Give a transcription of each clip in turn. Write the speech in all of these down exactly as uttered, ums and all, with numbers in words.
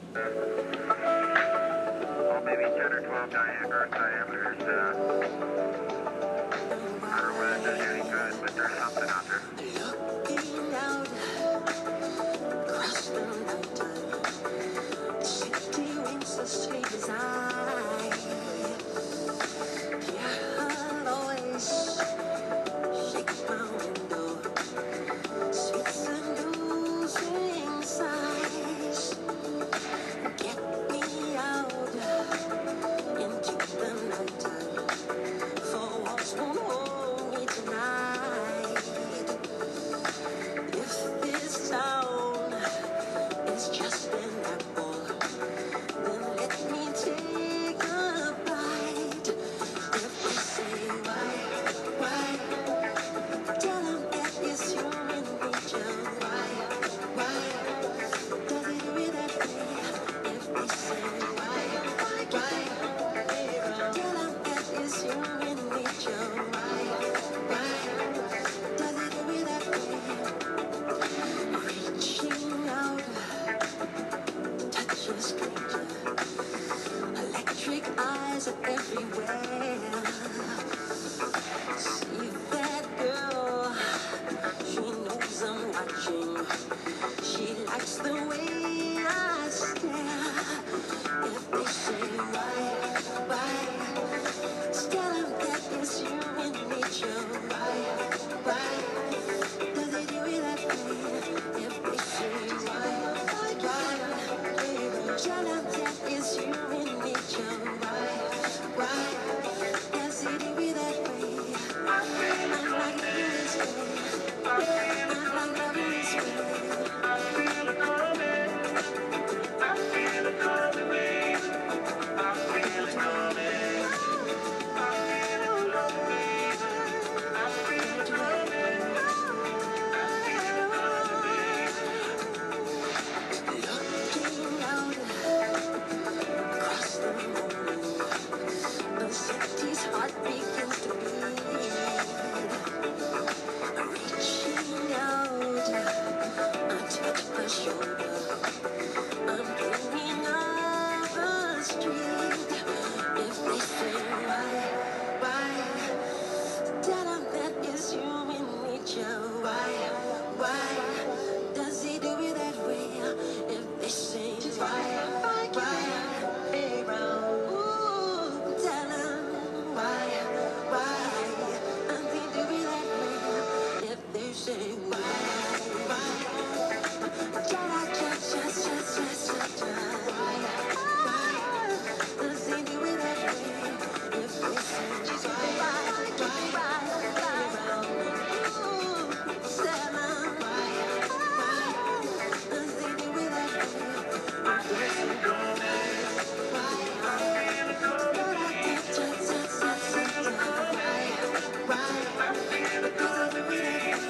Well, maybe ten or twelve dia- Earth diameters. Uh, I don't know whether it does you any good, but there's something out there. Looking out across the mountain, city winks as sweet as I. Yeah, I'll always shake my window, sweet seducing sighs. Get me out into the nighttime, for walks won't hold me tonight. If this town is just an apple, then let me take a bite. If they say why, why, tell them that it's human nature. Why, why, does it do it that way? If they say why, why, why, tell them that it's human nature. Why, why, does it do it that way? Reaching out, touch a stranger. Electric eyes are everywhere. See that girl, she knows I'm watching. She likes the way I stare. If they say why, why, tell them that it's human nature. Why, why, does it do it that way? If they say why, why, tell them that it's human nature. Why, why, does it do it that way? I like it this way. I like loving this way. I feel it coming. I feel it coming. I feel it coming. I feel it coming. I feel it coming. I feel it coming. Looking out across the morning, the city's heart begins to beat. Reaching out, I touch her shoulder. I'm dreaming of a street. If they say why, why, tell them that it's human nature. Why, why, does he do it that way? If they say why, why, hey, ooh, tell them why, why, does he do it that way? If they say why, why, cha cha cha cha cha cha cha, why, why, does he do it that way? If they say why, why, why, why, ooh, tell them why, why, does he do it that way? If they say why, why, cha cha cha cha cha, why, why, does he do it that way?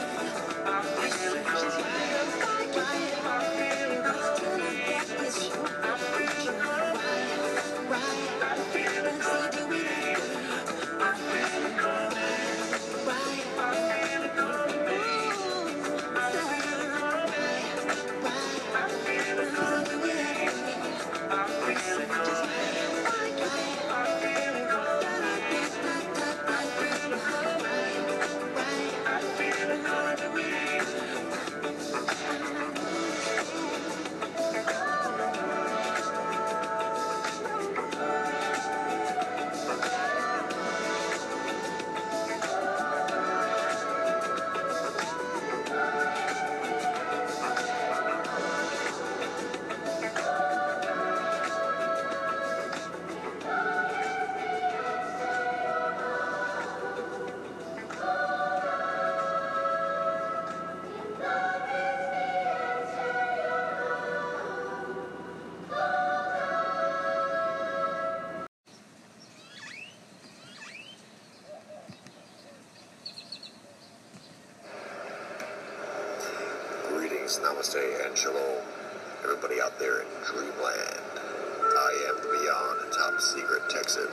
Namaste and shalom, everybody out there in dreamland. I am the Beyond Top Secret Texan.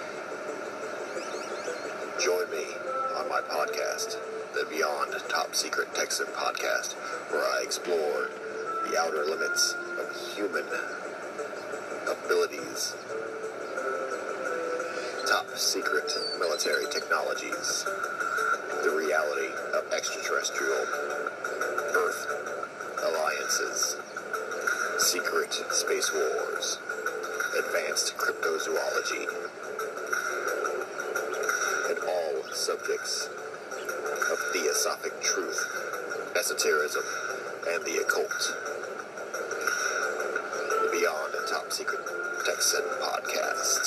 Join me on my podcast, the Beyond Top Secret Texan podcast, where I explore the outer limits of human abilities, top secret military technologies, the reality of extraterrestrial Earth alliances, secret space wars, advanced cryptozoology, and all subjects of theosophic truth, esotericism, and the occult. The Beyond and Top Secret Texan Podcast.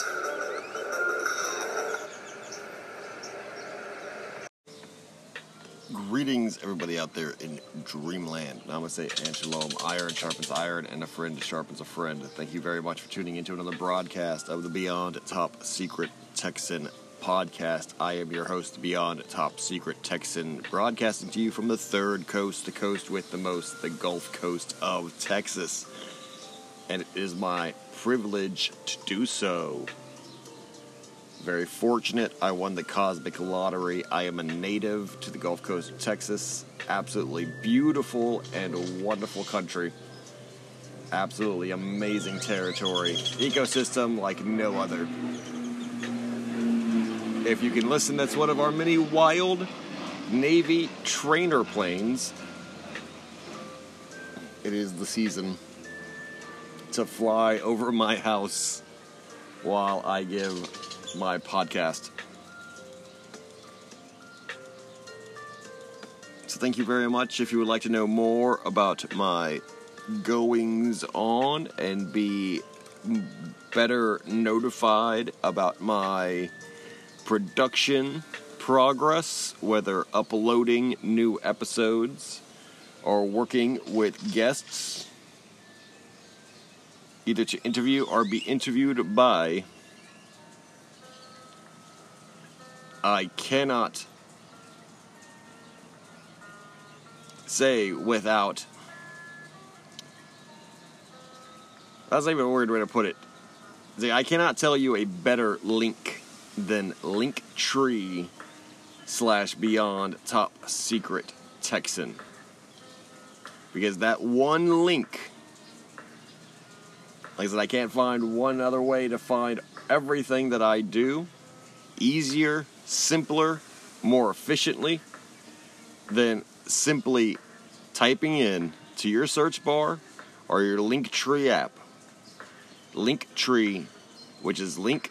Greetings, everybody out there in Dreamland. Namaste and Shalom. Iron sharpens iron, and a friend sharpens a friend. Thank you very much for tuning into another broadcast of the Beyond Top Secret Texan Podcast. I am your host, Beyond Top Secret Texan, broadcasting to you from the third coast, the coast with the most, the Gulf Coast of Texas. And it is my privilege to do so. Very fortunate. I won the cosmic lottery. I am a native to the Gulf Coast of Texas. Absolutely beautiful and wonderful country. Absolutely amazing territory. Ecosystem like no other. If you can listen, that's one of our many wild Navy trainer planes. It is the season to fly over my house while I give my podcast. So thank you very much. If you would like to know more about my goings on and be better notified about my production progress, whether uploading new episodes or working with guests, either to interview or be interviewed by, I cannot say without, that's not even a weird way to put it. See, I cannot tell you a better link than Linktree slash Beyond Top Secret Texan. Because that one link, like I said, I can't find one other way to find everything that I do easier, simpler, more efficiently than simply typing in to your search bar or your Linktree app. Linktree, which is linktr.ee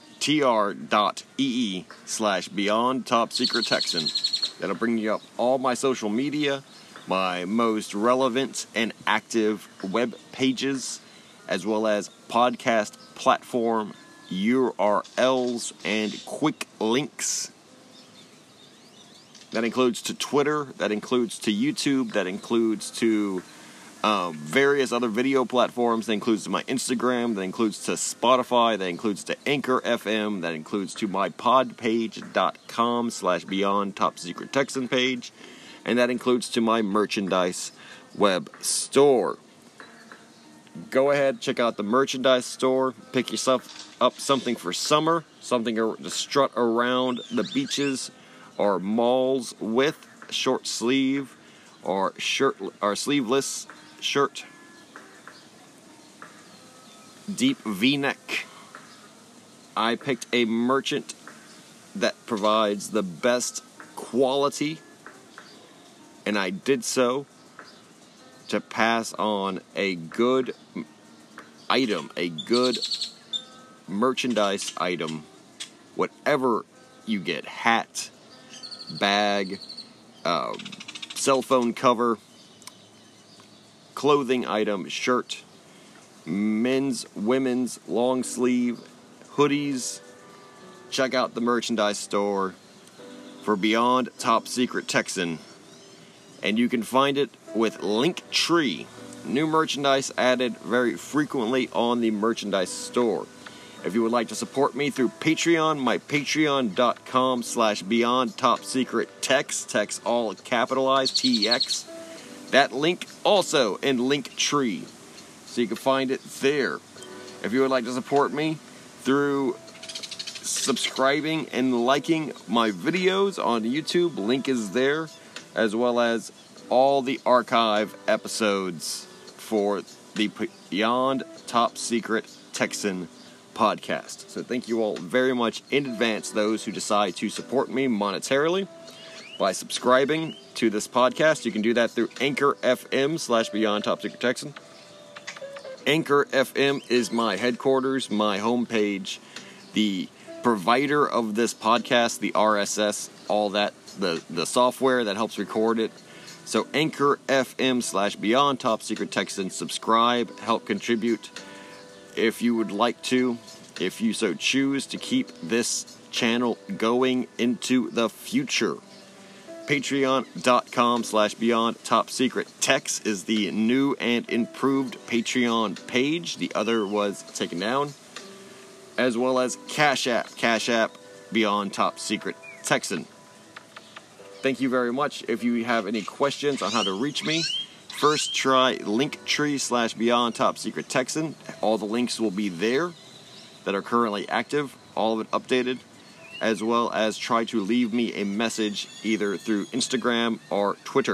slash Beyond Top Secret Texan. That'll bring you up all my social media, my most relevant and active web pages, as well as podcast platform U R Ls and quick links. That includes to Twitter, that includes to YouTube, that includes to um, various other video platforms, that includes to my Instagram, that includes to Spotify, that includes to Anchor F M, that includes to my podpage.com slash Beyond Top Secret Texan page, and that includes to my merchandise web store. Go ahead, check out the merchandise store, pick yourself up something for summer, something to strut around the beaches or malls with, short sleeve or shirt or sleeveless shirt, deep V-neck. I picked a merchant that provides the best quality, and I did so to pass on a good item, a good merchandise item, whatever you get, hat, bag, uh, cell phone cover, clothing item, shirt, men's, women's, long sleeve, hoodies. Check out the merchandise store for Beyond Top Secret Texan, and you can find it with Linktree. New merchandise added very frequently on the merchandise store. If you would like to support me through Patreon, my patreon.com slash Beyond Top Secret Tex, Tex all capitalized, T E X. That link also in Linktree, so you can find it there. If you would like to support me through subscribing and liking my videos on YouTube, link is there, as well as all the archive episodes for the Beyond Top Secret Texan podcast. So thank you all very much in advance, those who decide to support me monetarily by subscribing to this podcast. You can do that through Anchor F M slash Beyond Top Secret Texan. Anchor F M is my headquarters, my homepage, the provider of this podcast, the R S S, all that, the, the software that helps record it. So Anchor F M slash Beyond Top Secret Texan. Subscribe, help contribute if you would like to, if you so choose to keep this channel going into the future. Patreon.com slash Beyond Top Secret Tex is the new and improved Patreon page. The other was taken down. As well as Cash App, Cash App Beyond Top Secret Texan. Thank you very much. If you have any questions on how to reach me, first try Linktree slash Beyond Top Secret Texan. All the links will be there that are currently active, all of it updated, as well as try to leave me a message either through Instagram or Twitter.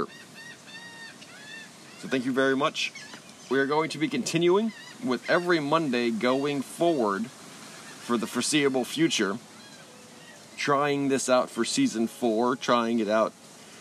So thank you very much. We are going to be continuing with every Monday going forward for the foreseeable future. Trying this out for season four, trying it out,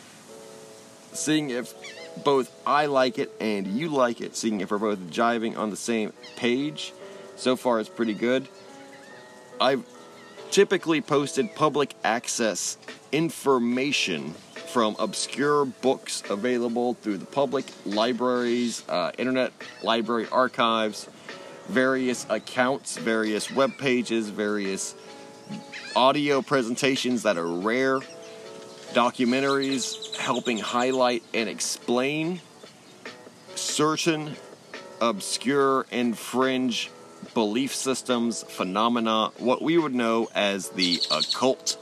seeing if both I like it and you like it, seeing if we're both jiving on the same page. So far it's pretty good. I've typically posted public access information from obscure books available through the public libraries, uh, internet library archives, various accounts, various web pages, various audio presentations that are rare, documentaries helping highlight and explain certain obscure and fringe belief systems, phenomena, what we would know as the occult.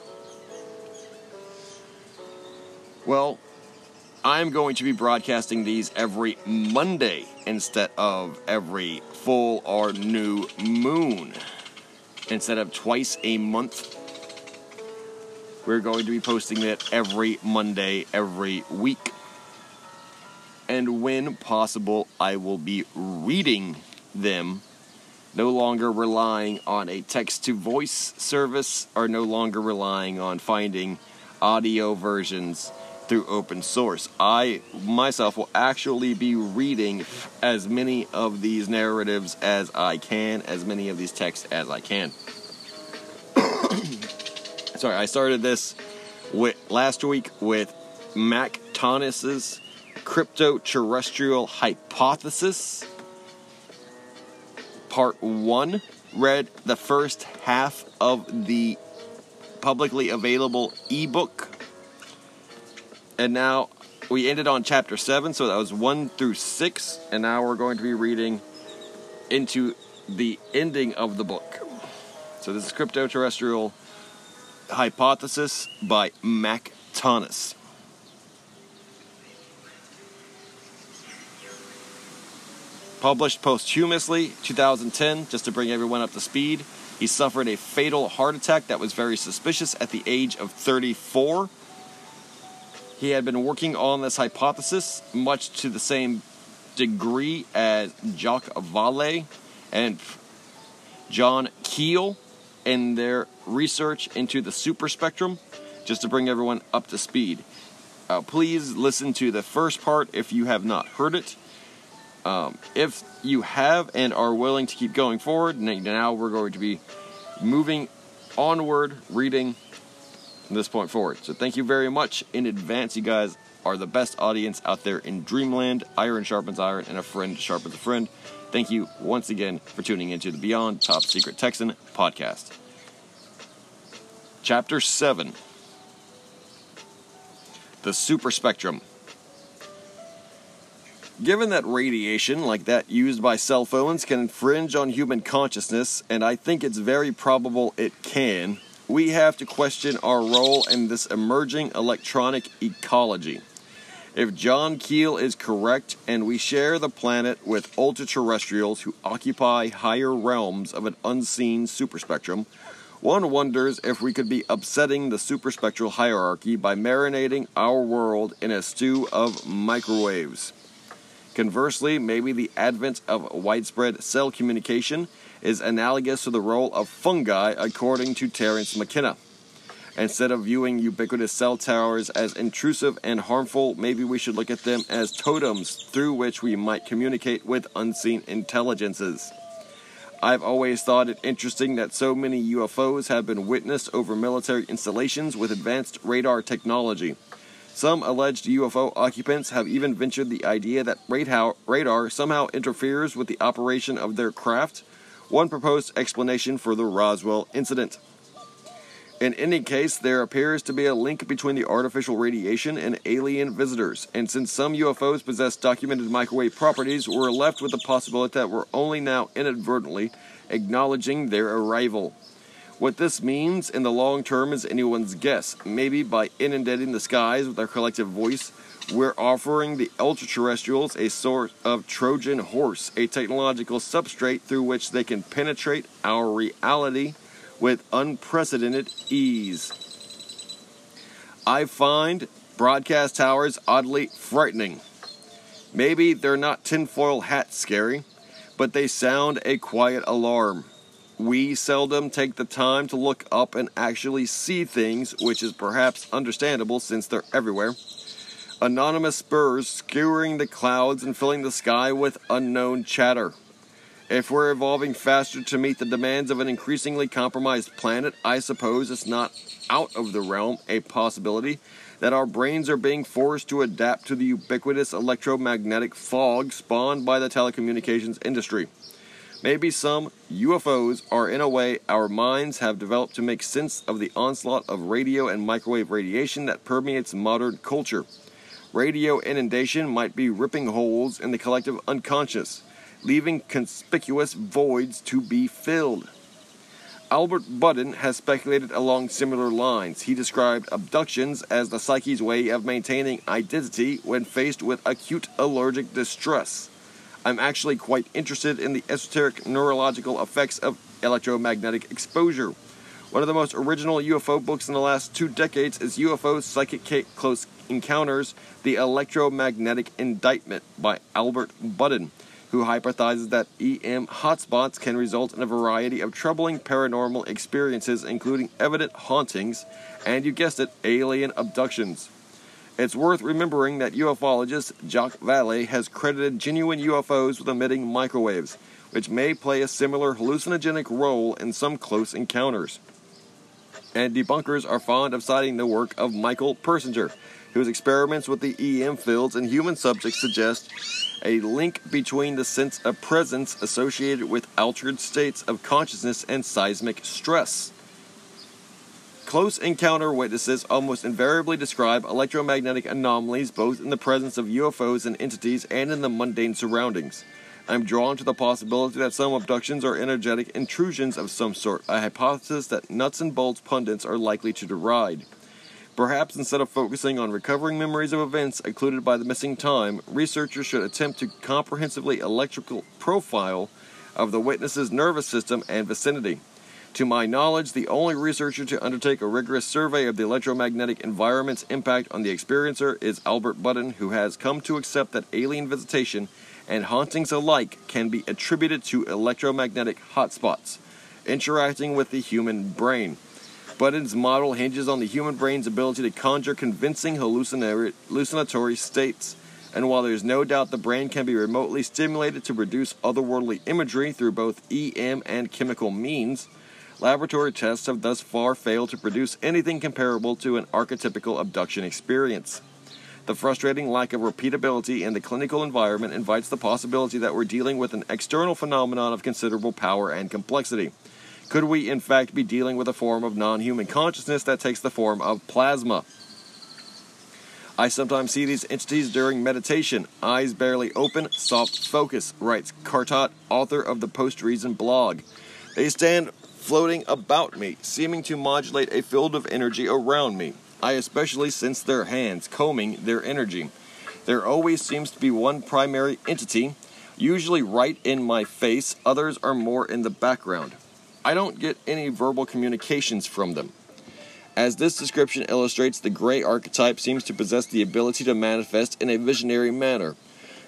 Well, I'm going to be broadcasting these every Monday instead of every full or new moon. Instead of twice a month, we're going to be posting it every Monday, every week. And when possible, I will be reading them, no longer relying on a text-to-voice service, or no longer relying on finding audio versions through open source. I, myself, will actually be reading as many of these narratives as I can, as many of these texts as I can. Sorry, I started this with, last week with Mac Tonnis's Crypto-Terrestrial Hypothesis. Part one. Read the first half of the publicly available ebook. And now we ended on chapter seven, so that was one through six. And now we're going to be reading into the ending of the book. So this is Crypto-Terrestrial Hypothesis by Mac Tonnis. Published posthumously, two thousand ten, just to bring everyone up to speed. He suffered a fatal heart attack that was very suspicious at the age of thirty-four. He had been working on this hypothesis much to the same degree as Jacques Vallée and John Keel in their research into the superspectrum, just to bring everyone up to speed. Uh, please listen to the first part if you have not heard it. Um, if you have and are willing to keep going forward, now we're going to be moving onward, reading from this point forward. So thank you very much in advance. You guys are the best audience out there in Dreamland. Iron sharpens iron, and a friend sharpens a friend. Thank you once again for tuning into the Beyond Top Secret Texan podcast. Chapter seven. The Superspectrum. Given that radiation like that used by cell phones can infringe on human consciousness, and I think it's very probable it can, we have to question our role in this emerging electronic ecology. If John Keel is correct, and we share the planet with ultra-terrestrials who occupy higher realms of an unseen superspectrum, one wonders if we could be upsetting the superspectral hierarchy by marinating our world in a stew of microwaves. Conversely, maybe the advent of widespread cell communication is analogous to the role of fungi, according to Terence McKenna. Instead of viewing ubiquitous cell towers as intrusive and harmful, maybe we should look at them as totems through which we might communicate with unseen intelligences. I've always thought it interesting that so many U F Os have been witnessed over military installations with advanced radar technology. Some alleged U F O occupants have even ventured the idea that radar somehow interferes with the operation of their craft, one proposed explanation for the Roswell incident. In any case, there appears to be a link between the artificial radiation and alien visitors, and since some U F Os possess documented microwave properties, we're left with the possibility that we're only now inadvertently acknowledging their arrival. What this means in the long term is anyone's guess. Maybe by inundating the skies with our collective voice, we're offering the ultra-terrestrials a sort of Trojan horse, a technological substrate through which they can penetrate our reality with unprecedented ease. I find broadcast towers oddly frightening. Maybe they're not tinfoil hat scary, but they sound a quiet alarm. We seldom take the time to look up and actually see things, which is perhaps understandable since they're everywhere. Anonymous spurs skewering the clouds and filling the sky with unknown chatter. If we're evolving faster to meet the demands of an increasingly compromised planet, I suppose it's not out of the realm a possibility that our brains are being forced to adapt to the ubiquitous electromagnetic fog spawned by the telecommunications industry. Maybe some U F Os are in a way our minds have developed to make sense of the onslaught of radio and microwave radiation that permeates modern culture. Radio inundation might be ripping holes in the collective unconscious, leaving conspicuous voids to be filled. Albert Budden has speculated along similar lines. He described abductions as the psyche's way of maintaining identity when faced with acute allergic distress. I'm actually quite interested in the esoteric neurological effects of electromagnetic exposure. One of the most original U F O books in the last two decades is U F O Psychic Close Encounters, The Electromagnetic Indictment by Albert Budden, who hypothesizes that E M hotspots can result in a variety of troubling paranormal experiences, including evident hauntings and, you guessed it, alien abductions. It's worth remembering that ufologist Jacques Vallée has credited genuine U F Os with emitting microwaves, which may play a similar hallucinogenic role in some close encounters. And debunkers are fond of citing the work of Michael Persinger, whose experiments with the E M fields in human subjects suggest a link between the sense of presence associated with altered states of consciousness and seismic stress. Close encounter witnesses almost invariably describe electromagnetic anomalies both in the presence of U F Os and entities and in the mundane surroundings. I'm drawn to the possibility that some abductions are energetic intrusions of some sort, a hypothesis that nuts and bolts pundits are likely to deride. Perhaps instead of focusing on recovering memories of events occluded by the missing time, researchers should attempt to comprehensively electrical profile of the witness's nervous system and vicinity. To my knowledge, the only researcher to undertake a rigorous survey of the electromagnetic environment's impact on the experiencer is Albert Budden, who has come to accept that alien visitation and hauntings alike can be attributed to electromagnetic hotspots interacting with the human brain. Budden's model hinges on the human brain's ability to conjure convincing hallucinatory states, and while there is no doubt the brain can be remotely stimulated to produce otherworldly imagery through both E M and chemical means, laboratory tests have thus far failed to produce anything comparable to an archetypical abduction experience. The frustrating lack of repeatability in the clinical environment invites the possibility that we're dealing with an external phenomenon of considerable power and complexity. Could we, in fact, be dealing with a form of non-human consciousness that takes the form of plasma? I sometimes see these entities during meditation, eyes barely open, soft focus, writes Cartot, author of the Post-Reason blog. They stand floating about me, seeming to modulate a field of energy around me. I especially sense their hands combing their energy. There always seems to be one primary entity, usually right in my face. Others are more in the background. I don't get any verbal communications from them. As this description illustrates, the gray archetype seems to possess the ability to manifest in a visionary manner.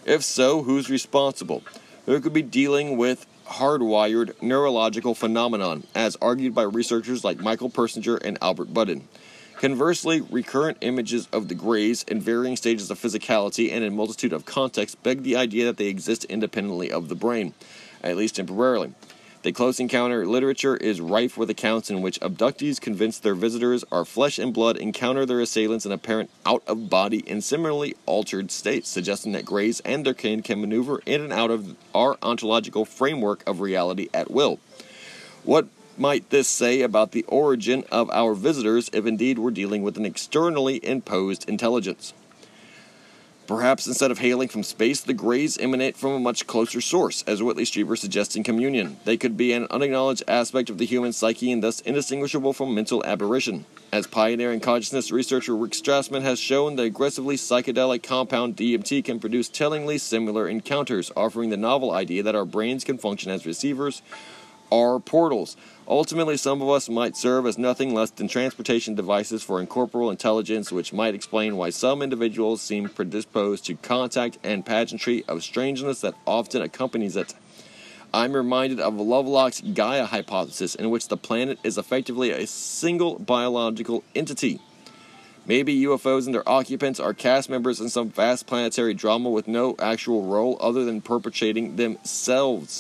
If so, who's responsible? Who could be dealing with hardwired neurological phenomenon, as argued by researchers like Michael Persinger and Albert Budden? Conversely, recurrent images of the Greys in varying stages of physicality and in a multitude of contexts beg the idea that they exist independently of the brain, at least temporarily. The close encounter literature is rife with accounts in which abductees convinced their visitors are flesh and blood encounter their assailants in apparent out-of-body and similarly altered states, suggesting that Greys and their kin can maneuver in and out of our ontological framework of reality at will. What might this say about the origin of our visitors if indeed we're dealing with an externally imposed intelligence? Perhaps instead of hailing from space, the Greys emanate from a much closer source, as Whitley Strieber suggests in Communion. They could be an unacknowledged aspect of the human psyche and thus indistinguishable from mental aberration. As pioneering consciousness researcher Rick Strassman has shown, the aggressively psychedelic compound D M T can produce tellingly similar encounters, offering the novel idea that our brains can function as receivers or portals. Ultimately, some of us might serve as nothing less than transportation devices for incorporeal intelligence, which might explain why some individuals seem predisposed to contact and pageantry of strangeness that often accompanies it. I'm reminded of Lovelock's Gaia hypothesis, in which the planet is effectively a single biological entity. Maybe U F Os and their occupants are cast members in some vast planetary drama with no actual role other than perpetrating themselves.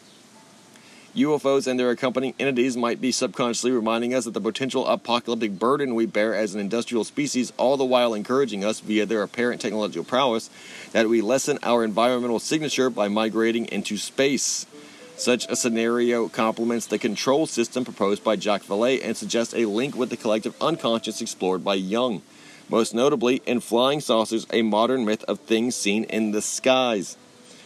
U F Os and their accompanying entities might be subconsciously reminding us of the potential apocalyptic burden we bear as an industrial species, all the while encouraging us, via their apparent technological prowess, that we lessen our environmental signature by migrating into space. Such a scenario complements the control system proposed by Jacques Vallée and suggests a link with the collective unconscious explored by Jung, most notably in Flying Saucers, a modern myth of things seen in the skies.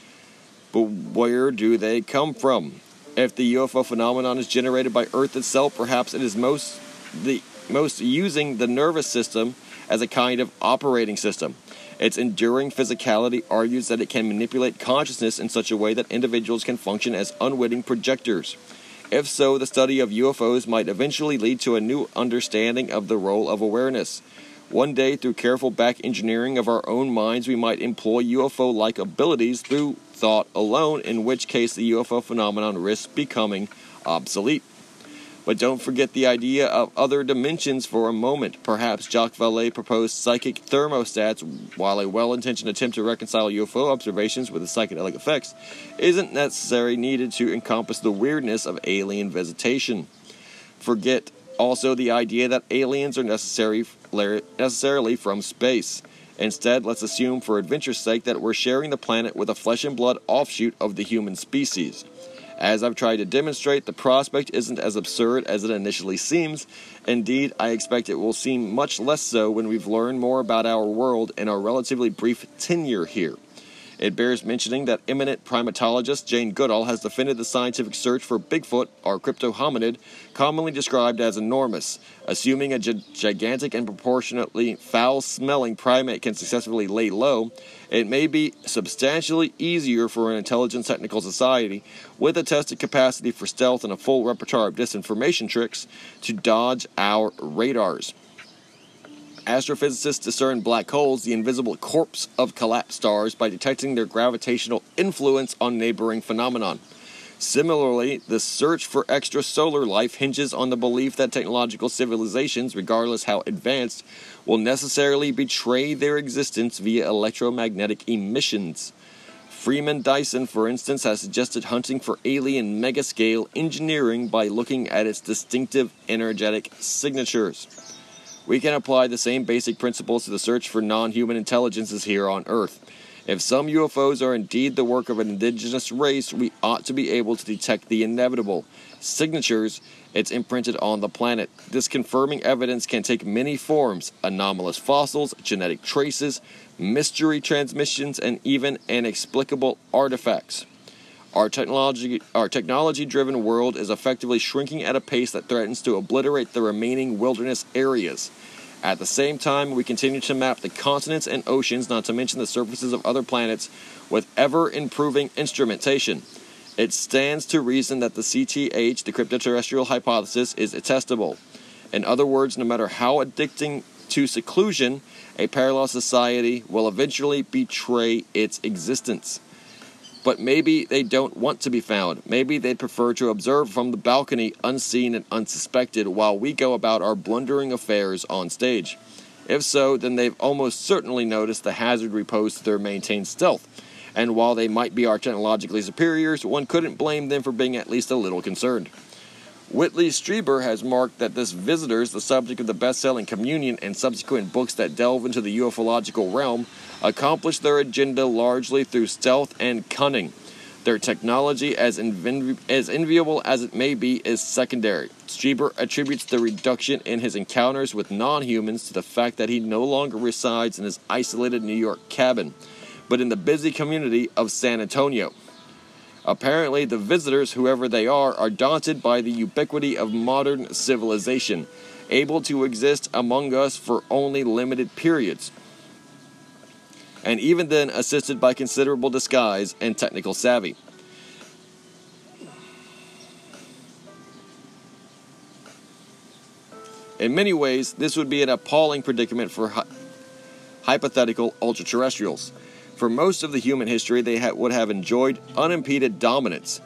But where do they come from? If the U F O phenomenon is generated by Earth itself, perhaps it is most the most using the nervous system as a kind of operating system. Its enduring physicality argues that it can manipulate consciousness in such a way that individuals can function as unwitting projectors. If so, the study of U F Os might eventually lead to a new understanding of the role of awareness. One day, through careful back engineering of our own minds, we might employ U F O-like abilities through thought alone, in which case the U F O phenomenon risks becoming obsolete. But don't forget the idea of other dimensions for a moment. Perhaps Jacques Vallée proposed psychic thermostats, while a well-intentioned attempt to reconcile U F O observations with the psychedelic effects isn't necessarily needed to encompass the weirdness of alien visitation. Forget also the idea that aliens are necessary, necessarily from space. Instead, let's assume for adventure's sake that we're sharing the planet with a flesh and blood offshoot of the human species. As I've tried to demonstrate, the prospect isn't as absurd as it initially seems. Indeed, I expect it will seem much less so when we've learned more about our world in our relatively brief tenure here. It bears mentioning that eminent primatologist Jane Goodall has defended the scientific search for Bigfoot, or cryptohominid, commonly described as enormous. Assuming a gi- gigantic and proportionately foul-smelling primate can successfully lay low, it may be substantially easier for an intelligent technical society, with a tested capacity for stealth and a full repertoire of disinformation tricks, to dodge our radars. Astrophysicists discern black holes, the invisible corpse of collapsed stars, by detecting their gravitational influence on neighboring phenomenon. Similarly, the search for extrasolar life hinges on the belief that technological civilizations, regardless how advanced, will necessarily betray their existence via electromagnetic emissions. Freeman Dyson, for instance, has suggested hunting for alien megascale engineering by looking at its distinctive energetic signatures. We can apply the same basic principles to the search for non-human intelligences here on Earth. If some U F Os are indeed the work of an indigenous race, we ought to be able to detect the inevitable signatures it's imprinted on the planet. This confirming evidence can take many forms: anomalous fossils, genetic traces, mystery transmissions, and even inexplicable artifacts. Our technology, our technology-driven world is effectively shrinking at a pace that threatens to obliterate the remaining wilderness areas. At the same time, we continue to map the continents and oceans, not to mention the surfaces of other planets, with ever-improving instrumentation. It stands to reason that the C T H, the cryptoterrestrial hypothesis, is testable. In other words, no matter how addicting to seclusion, a parallel society will eventually betray its existence. But maybe they don't want to be found. Maybe they'd prefer to observe from the balcony, unseen and unsuspected, while we go about our blundering affairs on stage. If so, then they've almost certainly noticed the hazard we pose to their maintained stealth. And while they might be our technologically superiors, one couldn't blame them for being at least a little concerned. Whitley Strieber has marked that this Visitors, the subject of the best-selling Communion and subsequent books that delve into the ufological realm, accomplish their agenda largely through stealth and cunning. Their technology, as, envi- as enviable as it may be, is secondary. Strieber attributes the reduction in his encounters with non-humans to the fact that he no longer resides in his isolated New York cabin, but in the busy community of San Antonio. Apparently, the visitors, whoever they are, are daunted by the ubiquity of modern civilization, able to exist among us for only limited periods, and even then assisted by considerable disguise and technical savvy. In many ways, this would be an appalling predicament for hy- hypothetical ultra-terrestrials. For most of the human history, they ha- would have enjoyed unimpeded dominance.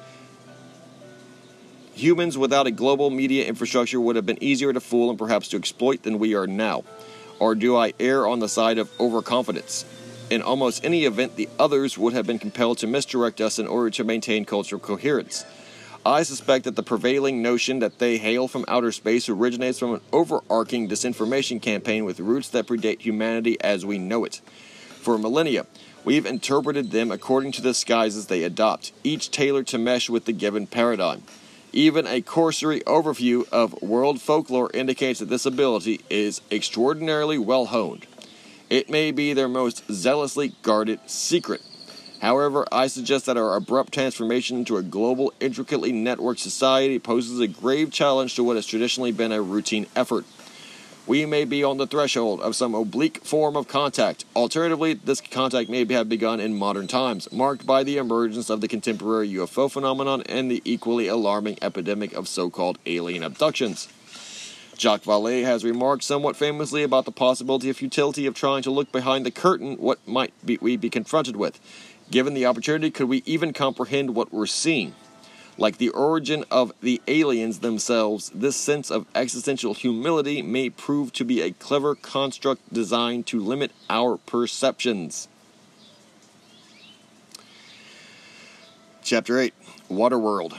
Humans without a global media infrastructure would have been easier to fool and perhaps to exploit than we are now. Or do I err on the side of overconfidence? In almost any event, the others would have been compelled to misdirect us in order to maintain cultural coherence. I suspect that the prevailing notion that they hail from outer space originates from an overarching disinformation campaign with roots that predate humanity as we know it. For millennia, we've interpreted them according to the disguises they adopt, each tailored to mesh with the given paradigm. Even a cursory overview of world folklore indicates that this ability is extraordinarily well honed. It may be their most zealously guarded secret. However, I suggest that our abrupt transformation into a global, intricately networked society poses a grave challenge to what has traditionally been a routine effort. We may be on the threshold of some oblique form of contact. Alternatively, this contact may have begun in modern times, marked by the emergence of the contemporary U F O phenomenon and the equally alarming epidemic of so-called alien abductions. Jacques Vallée has remarked somewhat famously about the possibility of futility of trying to look behind the curtain what might be, we be confronted with. Given the opportunity, could we even comprehend what we're seeing? Like the origin of the aliens themselves, this sense of existential humility may prove to be a clever construct designed to limit our perceptions. Chapter eight, Waterworld.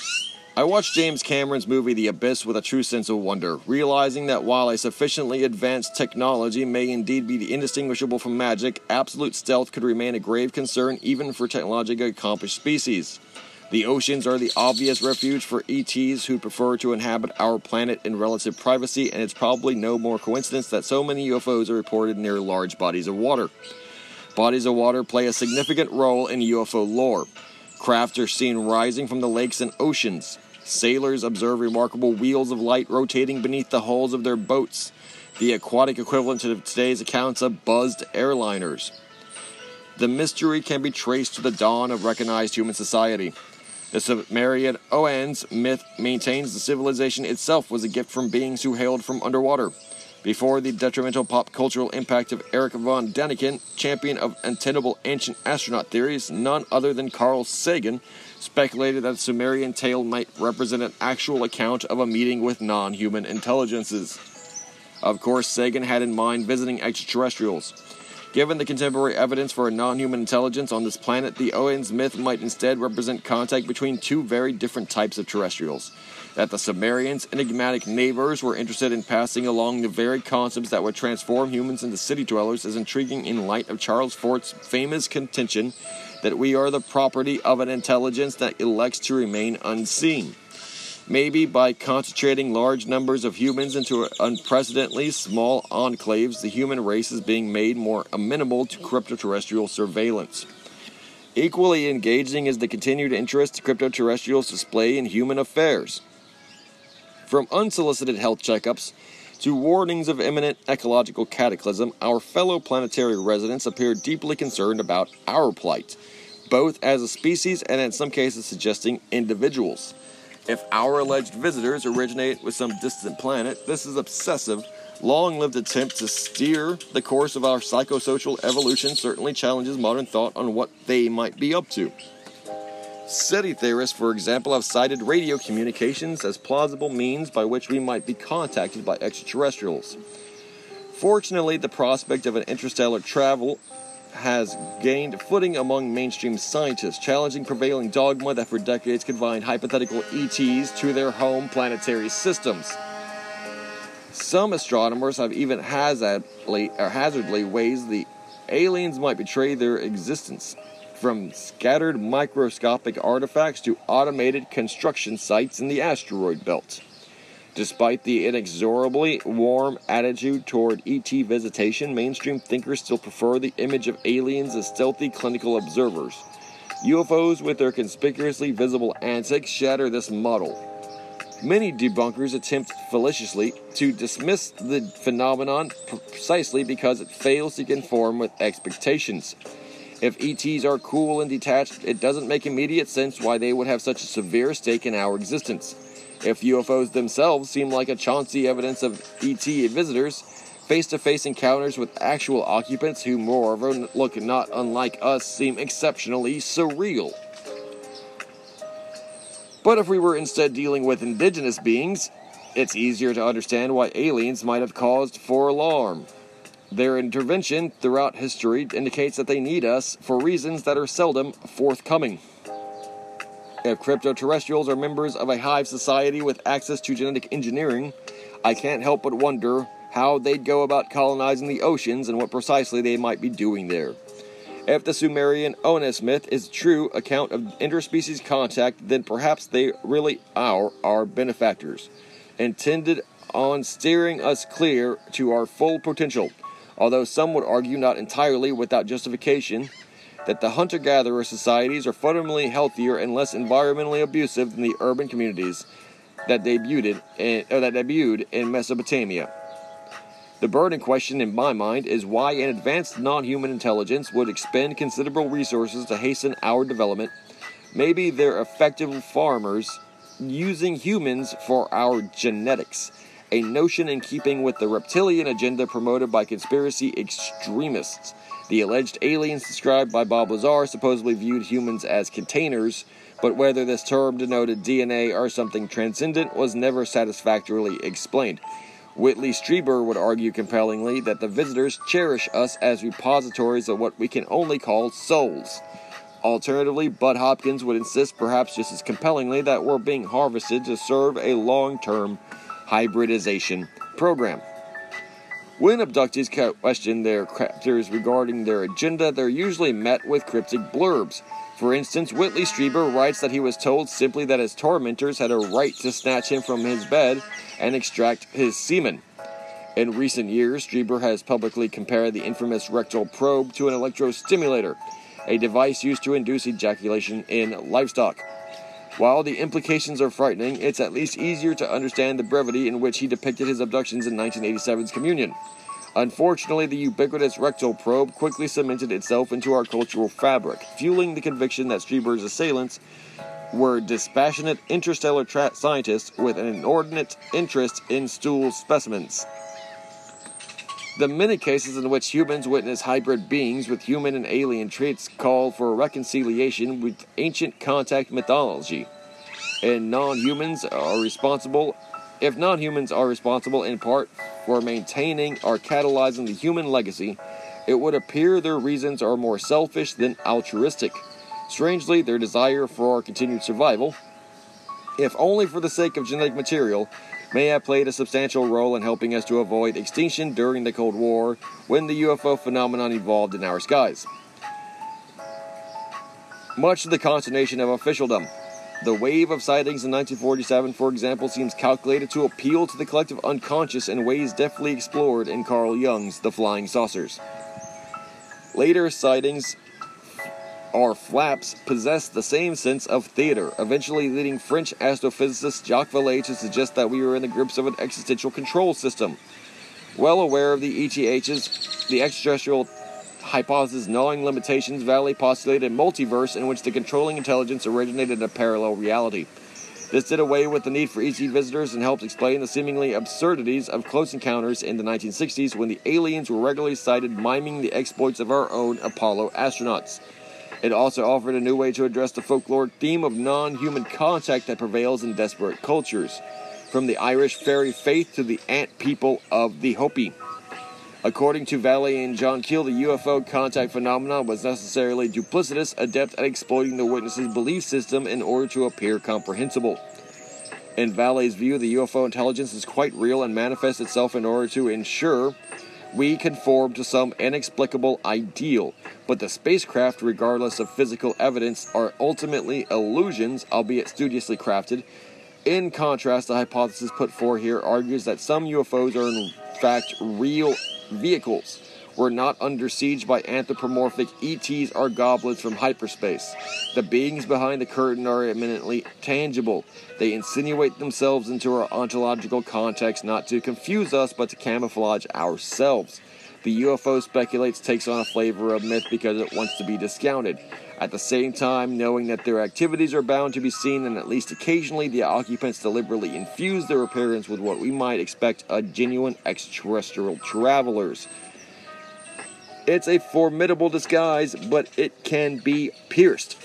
I watched James Cameron's movie The Abyss with a true sense of wonder, realizing that while a sufficiently advanced technology may indeed be indistinguishable from magic, absolute stealth could remain a grave concern even for technologically accomplished species. The oceans are the obvious refuge for E Ts who prefer to inhabit our planet in relative privacy, and it's probably no more coincidence that so many U F Os are reported near large bodies of water. Bodies of water play a significant role in U F O lore. Craft are seen rising from the lakes and oceans. Sailors observe remarkable wheels of light rotating beneath the hulls of their boats, the aquatic equivalent to today's accounts of buzzed airliners. The mystery can be traced to the dawn of recognized human society. The Sumerian Oannes myth maintains the civilization itself was a gift from beings who hailed from underwater. Before the detrimental pop cultural impact of Eric von Däniken, champion of untenable ancient astronaut theories, none other than Carl Sagan speculated that the Sumerian tale might represent an actual account of a meeting with non-human intelligences. Of course, Sagan had in mind visiting extraterrestrials. Given the contemporary evidence for a non-human intelligence on this planet, the Oannes myth might instead represent contact between two very different types of terrestrials. That the Sumerians' enigmatic neighbors were interested in passing along the very concepts that would transform humans into city dwellers is intriguing in light of Charles Fort's famous contention that we are the property of an intelligence that elects to remain unseen. Maybe by concentrating large numbers of humans into unprecedentedly small enclaves, the human race is being made more amenable to cryptoterrestrial surveillance. Equally engaging is the continued interest cryptoterrestrials display in human affairs. From unsolicited health checkups to warnings of imminent ecological cataclysm, our fellow planetary residents appear deeply concerned about our plight, both as a species and in some cases suggesting individuals. If our alleged visitors originate with some distant planet, this is obsessive, long-lived attempt to steer the course of our psychosocial evolution certainly challenges modern thought on what they might be up to. SETI theorists, for example, have cited radio communications as plausible means by which we might be contacted by extraterrestrials. Fortunately, the prospect of an interstellar travel has gained footing among mainstream scientists, challenging prevailing dogma that for decades confined hypothetical E Ts to their home planetary systems. Some astronomers have even hazardly, or hazardly ways the aliens might betray their existence, from scattered microscopic artifacts to automated construction sites in the asteroid belt. Despite the inexorably warm attitude toward E T visitation, mainstream thinkers still prefer the image of aliens as stealthy clinical observers. U F Os with their conspicuously visible antics shatter this model. Many debunkers attempt fallaciously to dismiss the phenomenon precisely because it fails to conform with expectations. If E Ts are cool and detached, it doesn't make immediate sense why they would have such a severe stake in our existence. If U F Os themselves seem like a chauncey evidence of E T visitors, face-to-face encounters with actual occupants who moreover look not unlike us seem exceptionally surreal. But if we were instead dealing with indigenous beings, it's easier to understand why aliens might have caused for alarm. Their intervention throughout history indicates that they need us for reasons that are seldom forthcoming. If cryptoterrestrials are members of a hive society with access to genetic engineering, I can't help but wonder how they'd go about colonizing the oceans and what precisely they might be doing there. If the Sumerian Oannes myth is a true account of interspecies contact, then perhaps they really are our benefactors, intended on steering us clear to our full potential, although some would argue not entirely without justification that the hunter-gatherer societies are fundamentally healthier and less environmentally abusive than the urban communities that debuted in, or that debuted in Mesopotamia. The burning question in my mind is why an advanced non-human intelligence would expend considerable resources to hasten our development. Maybe they're effective farmers using humans for our genetics, a notion in keeping with the reptilian agenda promoted by conspiracy extremists. The alleged aliens described by Bob Lazar supposedly viewed humans as containers, but whether this term denoted D N A or something transcendent was never satisfactorily explained. Whitley Strieber would argue compellingly that the visitors cherish us as repositories of what we can only call souls. Alternatively, Bud Hopkins would insist perhaps just as compellingly that we're being harvested to serve a long-term hybridization program. When abductees question their captors regarding their agenda, they're usually met with cryptic blurbs. For instance, Whitley Strieber writes that he was told simply that his tormentors had a right to snatch him from his bed and extract his semen. In recent years, Strieber has publicly compared the infamous rectal probe to an electrostimulator, a device used to induce ejaculation in livestock. While the implications are frightening, it's at least easier to understand the brevity in which he depicted his abductions in nineteen eighty-seven's Communion. Unfortunately, the ubiquitous rectal probe quickly cemented itself into our cultural fabric, fueling the conviction that Strieber's assailants were dispassionate interstellar tra- scientists with an inordinate interest in stool specimens. The many cases in which humans witness hybrid beings with human and alien traits call for a reconciliation with ancient contact mythology. And non-humans are responsible, if non-humans are responsible in part for maintaining or catalyzing the human legacy, it would appear their reasons are more selfish than altruistic. Strangely, their desire for our continued survival, if only for the sake of genetic material, may have played a substantial role in helping us to avoid extinction during the Cold War when the U F O phenomenon evolved in our skies. Much to the consternation of officialdom, the wave of sightings in nineteen forty-seven, for example, seems calculated to appeal to the collective unconscious in ways deftly explored in Carl Jung's The Flying Saucers. Later sightings or flaps possess the same sense of theater, eventually leading French astrophysicist Jacques Vallée to suggest that we were in the grips of an existential control system. Well aware of the E T H's, the extraterrestrial hypothesis gnawing limitations, Vallée postulated a multiverse in which the controlling intelligence originated in a parallel reality. This did away with the need for E T visitors and helped explain the seemingly absurdities of close encounters in the nineteen sixties when the aliens were regularly sighted miming the exploits of our own Apollo astronauts. It also offered a new way to address the folklore theme of non-human contact that prevails in desperate cultures, from the Irish fairy faith to the ant people of the Hopi. According to Valley and John Keel, the U F O contact phenomenon was necessarily duplicitous, adept at exploiting the witness's belief system in order to appear comprehensible. In Valley's view, the U F O intelligence is quite real and manifests itself in order to ensure we conform to some inexplicable ideal, but the spacecraft, regardless of physical evidence, are ultimately illusions, albeit studiously crafted. In contrast, the hypothesis put forth here argues that some U F Os are in fact real vehicles. We're not under siege by anthropomorphic E Ts or goblins from hyperspace. The beings behind the curtain are eminently tangible. They insinuate themselves into our ontological context not to confuse us, but to camouflage ourselves. The U F O speculates takes on a flavor of myth because it wants to be discounted. At the same time, knowing that their activities are bound to be seen, and at least occasionally the occupants deliberately infuse their appearance with what we might expect a genuine extraterrestrial travelers. It's a formidable disguise, but it can be pierced.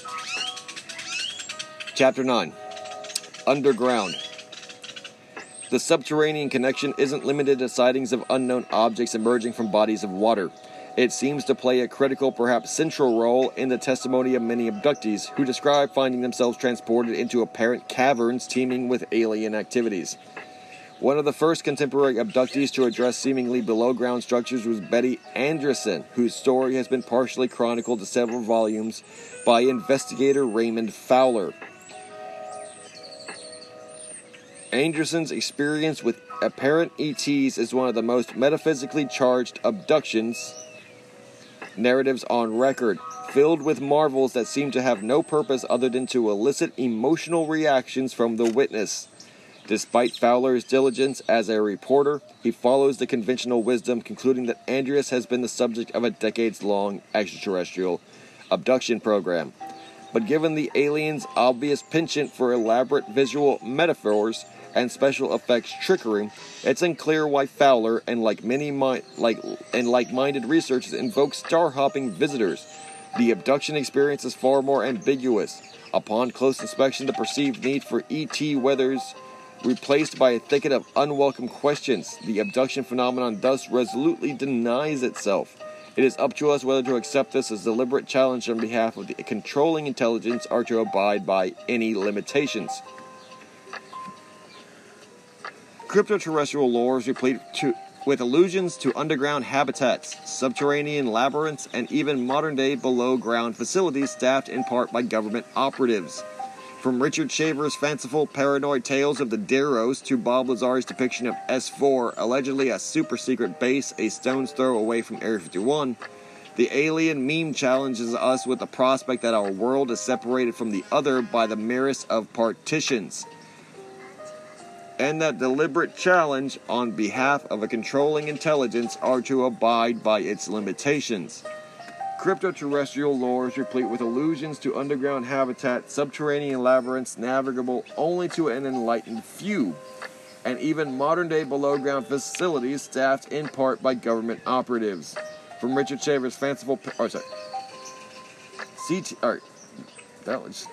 Chapter nine. Underground. The subterranean connection isn't limited to sightings of unknown objects emerging from bodies of water. It seems to play a critical, perhaps central role in the testimony of many abductees who describe finding themselves transported into apparent caverns teeming with alien activities. One of the first contemporary abductees to address seemingly below-ground structures was Betty Anderson, whose story has been partially chronicled in several volumes by investigator Raymond Fowler. Anderson's experience with apparent E Ts is one of the most metaphysically charged abductions narratives on record, filled with marvels that seem to have no purpose other than to elicit emotional reactions from the witness. Despite Fowler's diligence as a reporter, he follows the conventional wisdom, concluding that Andreas has been the subject of a decades-long extraterrestrial abduction program. But given the aliens' obvious penchant for elaborate visual metaphors and special effects trickery, it's unclear why Fowler and like many mi- like and like-minded researchers invoke star-hopping visitors. The abduction experience is far more ambiguous. Upon close inspection, the perceived need for E T weathers replaced by a thicket of unwelcome questions. The abduction phenomenon thus resolutely denies itself. It is up to us whether to accept this as a deliberate challenge on behalf of the controlling intelligence or to abide by any limitations. Cryptoterrestrial lore is replete to, with allusions to underground habitats, subterranean labyrinths, and even modern-day below-ground facilities staffed in part by government operatives. From Richard Shaver's fanciful paranoid tales of the Deros to Bob Lazar's depiction of S four, allegedly a super-secret base a stone's throw away from Area fifty-one, the alien meme challenges us with the prospect that our world is separated from the other by the merest of partitions, and that deliberate challenge on behalf of a controlling intelligence are to abide by its limitations. Cryptoterrestrial lore is replete with allusions to underground habitats, subterranean labyrinths navigable only to an enlightened few, and even modern-day below-ground facilities staffed in part by government operatives. From Richard Shaver's fanciful... Oh, sorry. C T... Alright. That was...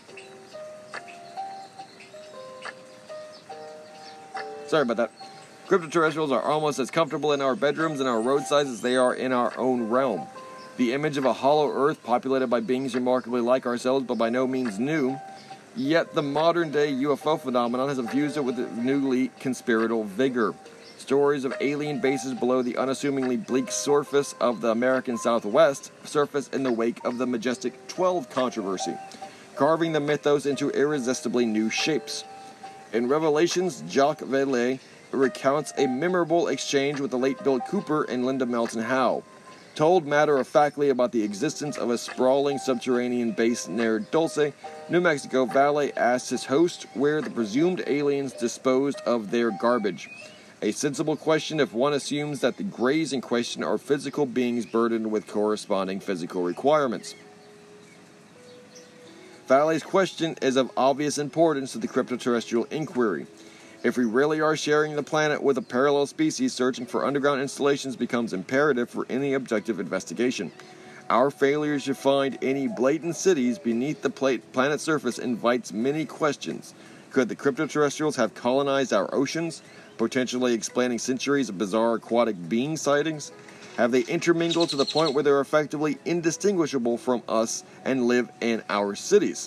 Sorry about that. Cryptoterrestrials are almost as comfortable in our bedrooms and our roadsides as they are in our own realm. The image of a hollow earth populated by beings remarkably like ourselves but by no means new, yet the modern-day U F O phenomenon has infused it with a newly conspiratorial vigor. Stories of alien bases below the unassumingly bleak surface of the American Southwest surface in the wake of the Majestic twelve controversy, carving the mythos into irresistibly new shapes. In Revelations, Jacques Vallée recounts a memorable exchange with the late Bill Cooper and Linda Moulton Howe. Told matter-of-factly about the existence of a sprawling subterranean base near Dulce, New Mexico, Vallée asked his host where the presumed aliens disposed of their garbage. A sensible question if one assumes that the greys in question are physical beings burdened with corresponding physical requirements. Valley's question is of obvious importance to the cryptoterrestrial inquiry. If we really are sharing the planet with a parallel species, searching for underground installations becomes imperative for any objective investigation. Our failure to find any blatant cities beneath the planet's surface invites many questions. Could the cryptoterrestrials have colonized our oceans, potentially explaining centuries of bizarre aquatic being sightings? Have they intermingled to the point where they're effectively indistinguishable from us and live in our cities?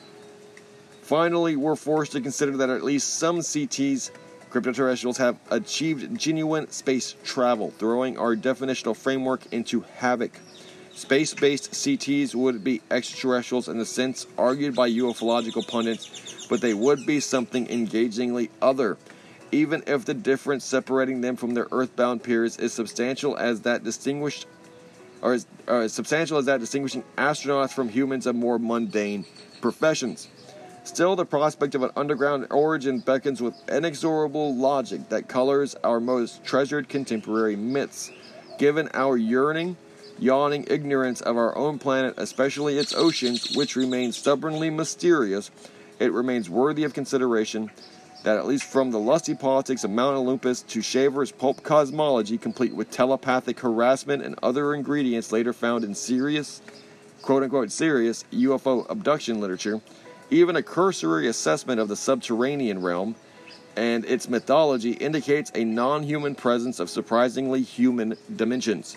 Finally, we're forced to consider that at least some C Ts, cryptoterrestrials, have achieved genuine space travel, throwing our definitional framework into havoc. Space-based C Ts would be extraterrestrials in the sense argued by ufological pundits, but they would be something engagingly other, even if the difference separating them from their earthbound peers is substantial as that distinguished, or as, or as substantial as that distinguishing astronauts from humans of more mundane professions. Still, the prospect of an underground origin beckons with inexorable logic that colors our most treasured contemporary myths. Given our yearning, yawning ignorance of our own planet, especially its oceans, which remain stubbornly mysterious, it remains worthy of consideration that at least from the lusty politics of Mount Olympus to Shaver's pulp cosmology, complete with telepathic harassment and other ingredients later found in serious, quote-unquote serious, U F O abduction literature, even a cursory assessment of the subterranean realm and its mythology indicates a non-human presence of surprisingly human dimensions.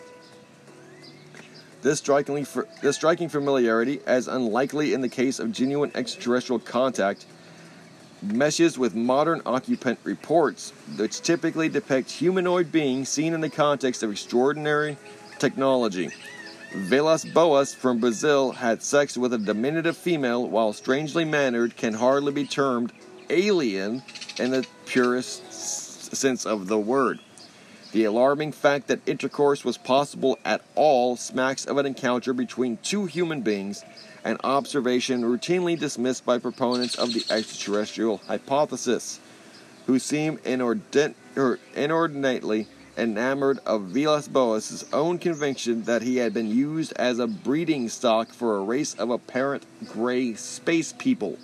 This strikingly, this striking familiarity, as unlikely in the case of genuine extraterrestrial contact, meshes with modern occupant reports, which typically depict humanoid beings seen in the context of extraordinary technology. Vilas Boas from Brazil had sex with a diminutive female, while strangely mannered can hardly be termed alien in the purest sense of the word. The alarming fact that intercourse was possible at all smacks of an encounter between two human beings, an observation routinely dismissed by proponents of the extraterrestrial hypothesis, who seem inordin- or inordinately enamored of Vilas Boas' own conviction that he had been used as a breeding stock for a race of apparent gray space people.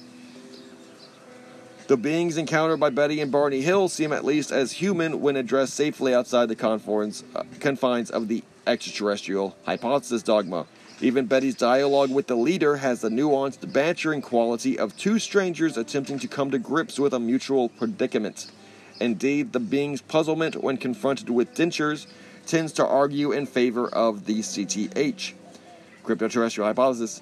The beings encountered by Betty and Barney Hill seem at least as human when addressed safely outside the confines, uh, confines of the extraterrestrial hypothesis dogma. Even Betty's dialogue with the leader has the nuanced, bantering quality of two strangers attempting to come to grips with a mutual predicament. Indeed, the being's puzzlement when confronted with dentures tends to argue in favor of the C T H, cryptoterrestrial hypothesis.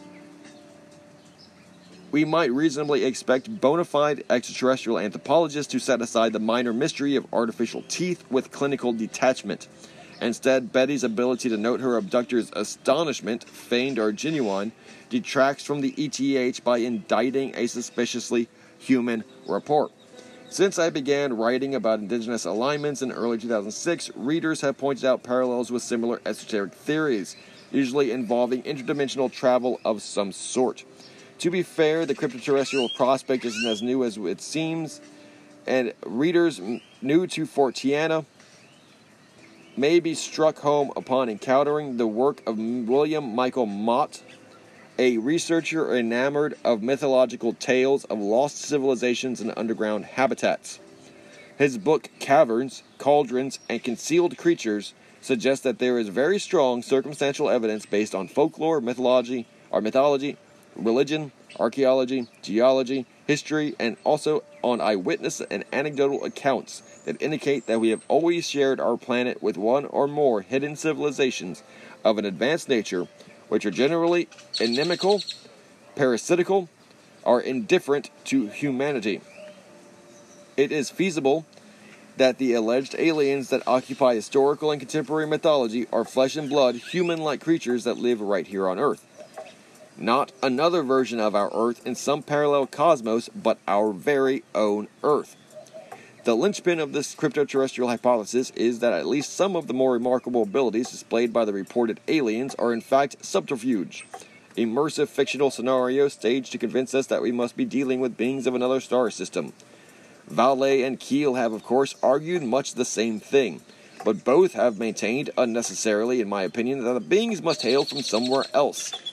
We might reasonably expect bona fide extraterrestrial anthropologists to set aside the minor mystery of artificial teeth with clinical detachment. Instead, Betty's ability to note her abductor's astonishment, feigned or genuine, detracts from the E T H by indicting a suspiciously human report. Since I began writing about indigenous alignments in early two thousand six, readers have pointed out parallels with similar esoteric theories, usually involving interdimensional travel of some sort. To be fair, the cryptoterrestrial prospect isn't as new as it seems, and readers new to Forteana may be struck home upon encountering the work of William Michael Mott, a researcher enamored of mythological tales of lost civilizations and underground habitats. His book Caverns, Cauldrons, and Concealed Creatures suggests that there is very strong circumstantial evidence based on folklore, mythology, or mythology, religion, archaeology, geology, history, and also on eyewitness and anecdotal accounts that indicate that we have always shared our planet with one or more hidden civilizations of an advanced nature, which are generally inimical, parasitical, or indifferent to humanity. It is feasible that the alleged aliens that occupy historical and contemporary mythology are flesh and blood, human-like creatures that live right here on Earth. Not another version of our Earth in some parallel cosmos, but our very own Earth. The linchpin of this cryptoterrestrial hypothesis is that at least some of the more remarkable abilities displayed by the reported aliens are in fact subterfuge, immersive fictional scenarios staged to convince us that we must be dealing with beings of another star system. Vallée and Keel have, of course, argued much the same thing, but both have maintained, unnecessarily in my opinion, that the beings must hail from somewhere else,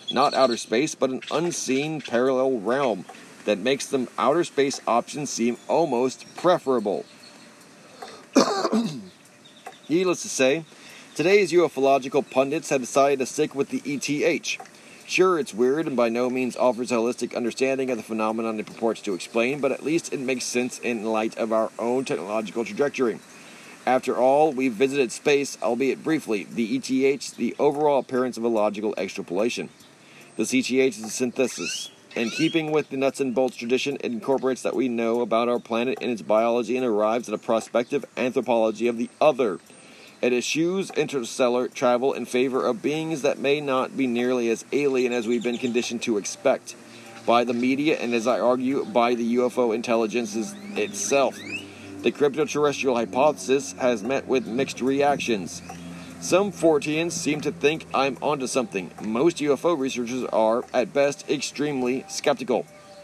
not outer space, but an unseen parallel realm that makes the outer space option seem almost preferable. Needless to say, today's ufological pundits have decided to stick with the E T H. Sure, it's weird and by no means offers a holistic understanding of the phenomenon it purports to explain, but at least it makes sense in light of our own technological trajectory. After all, we've visited space, albeit briefly. The E T H, the overall appearance of a logical extrapolation. The C T H is a synthesis. In keeping with the nuts and bolts tradition, it incorporates that we know about our planet and its biology and arrives at a prospective anthropology of the other. It eschews interstellar travel in favor of beings that may not be nearly as alien as we've been conditioned to expect by the media and, as I argue, by the U F O intelligences itself. The crypto-terrestrial hypothesis has met with mixed reactions. Some Forteans seem to think I'm onto something. Most U F O researchers are, at best, extremely skeptical.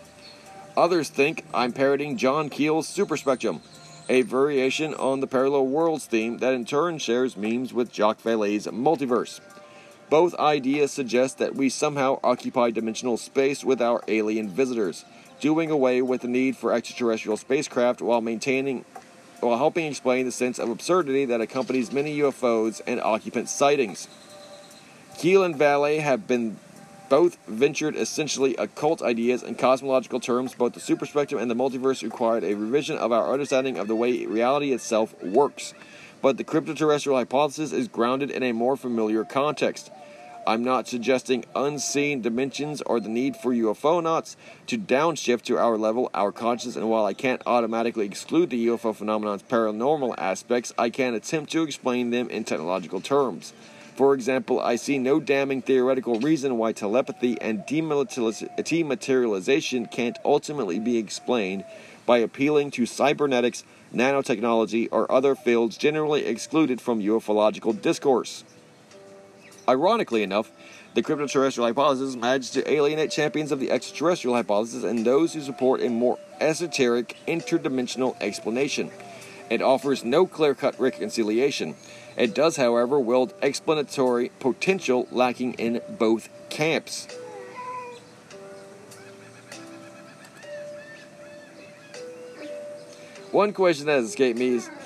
Others think I'm parroting John Keel's superspectrum, a variation on the parallel worlds theme that in turn shares memes with Jacques Vallée's multiverse. Both ideas suggest that we somehow occupy dimensional space with our alien visitors, doing away with the need for extraterrestrial spacecraft while maintaining, while helping explain the sense of absurdity that accompanies many U F Os and occupant sightings. Keel and Vallée have been both ventured essentially occult ideas in cosmological terms. Both the superspectrum and the multiverse required a revision of our understanding of the way reality itself works. But the crypto-terrestrial hypothesis is grounded in a more familiar context. I'm not suggesting unseen dimensions or the need for UFOnauts to downshift to our level, our consciousness, and while I can't automatically exclude the U F O phenomenon's paranormal aspects, I can attempt to explain them in technological terms. For example, I see no damning theoretical reason why telepathy and dematerialization can't ultimately be explained by appealing to cybernetics, nanotechnology, or other fields generally excluded from ufological discourse. Ironically enough, the crypto-terrestrial hypothesis manages to alienate champions of the extraterrestrial hypothesis and those who support a more esoteric, interdimensional explanation. It offers no clear-cut reconciliation. It does, however, wield explanatory potential lacking in both camps. One question that has escaped me is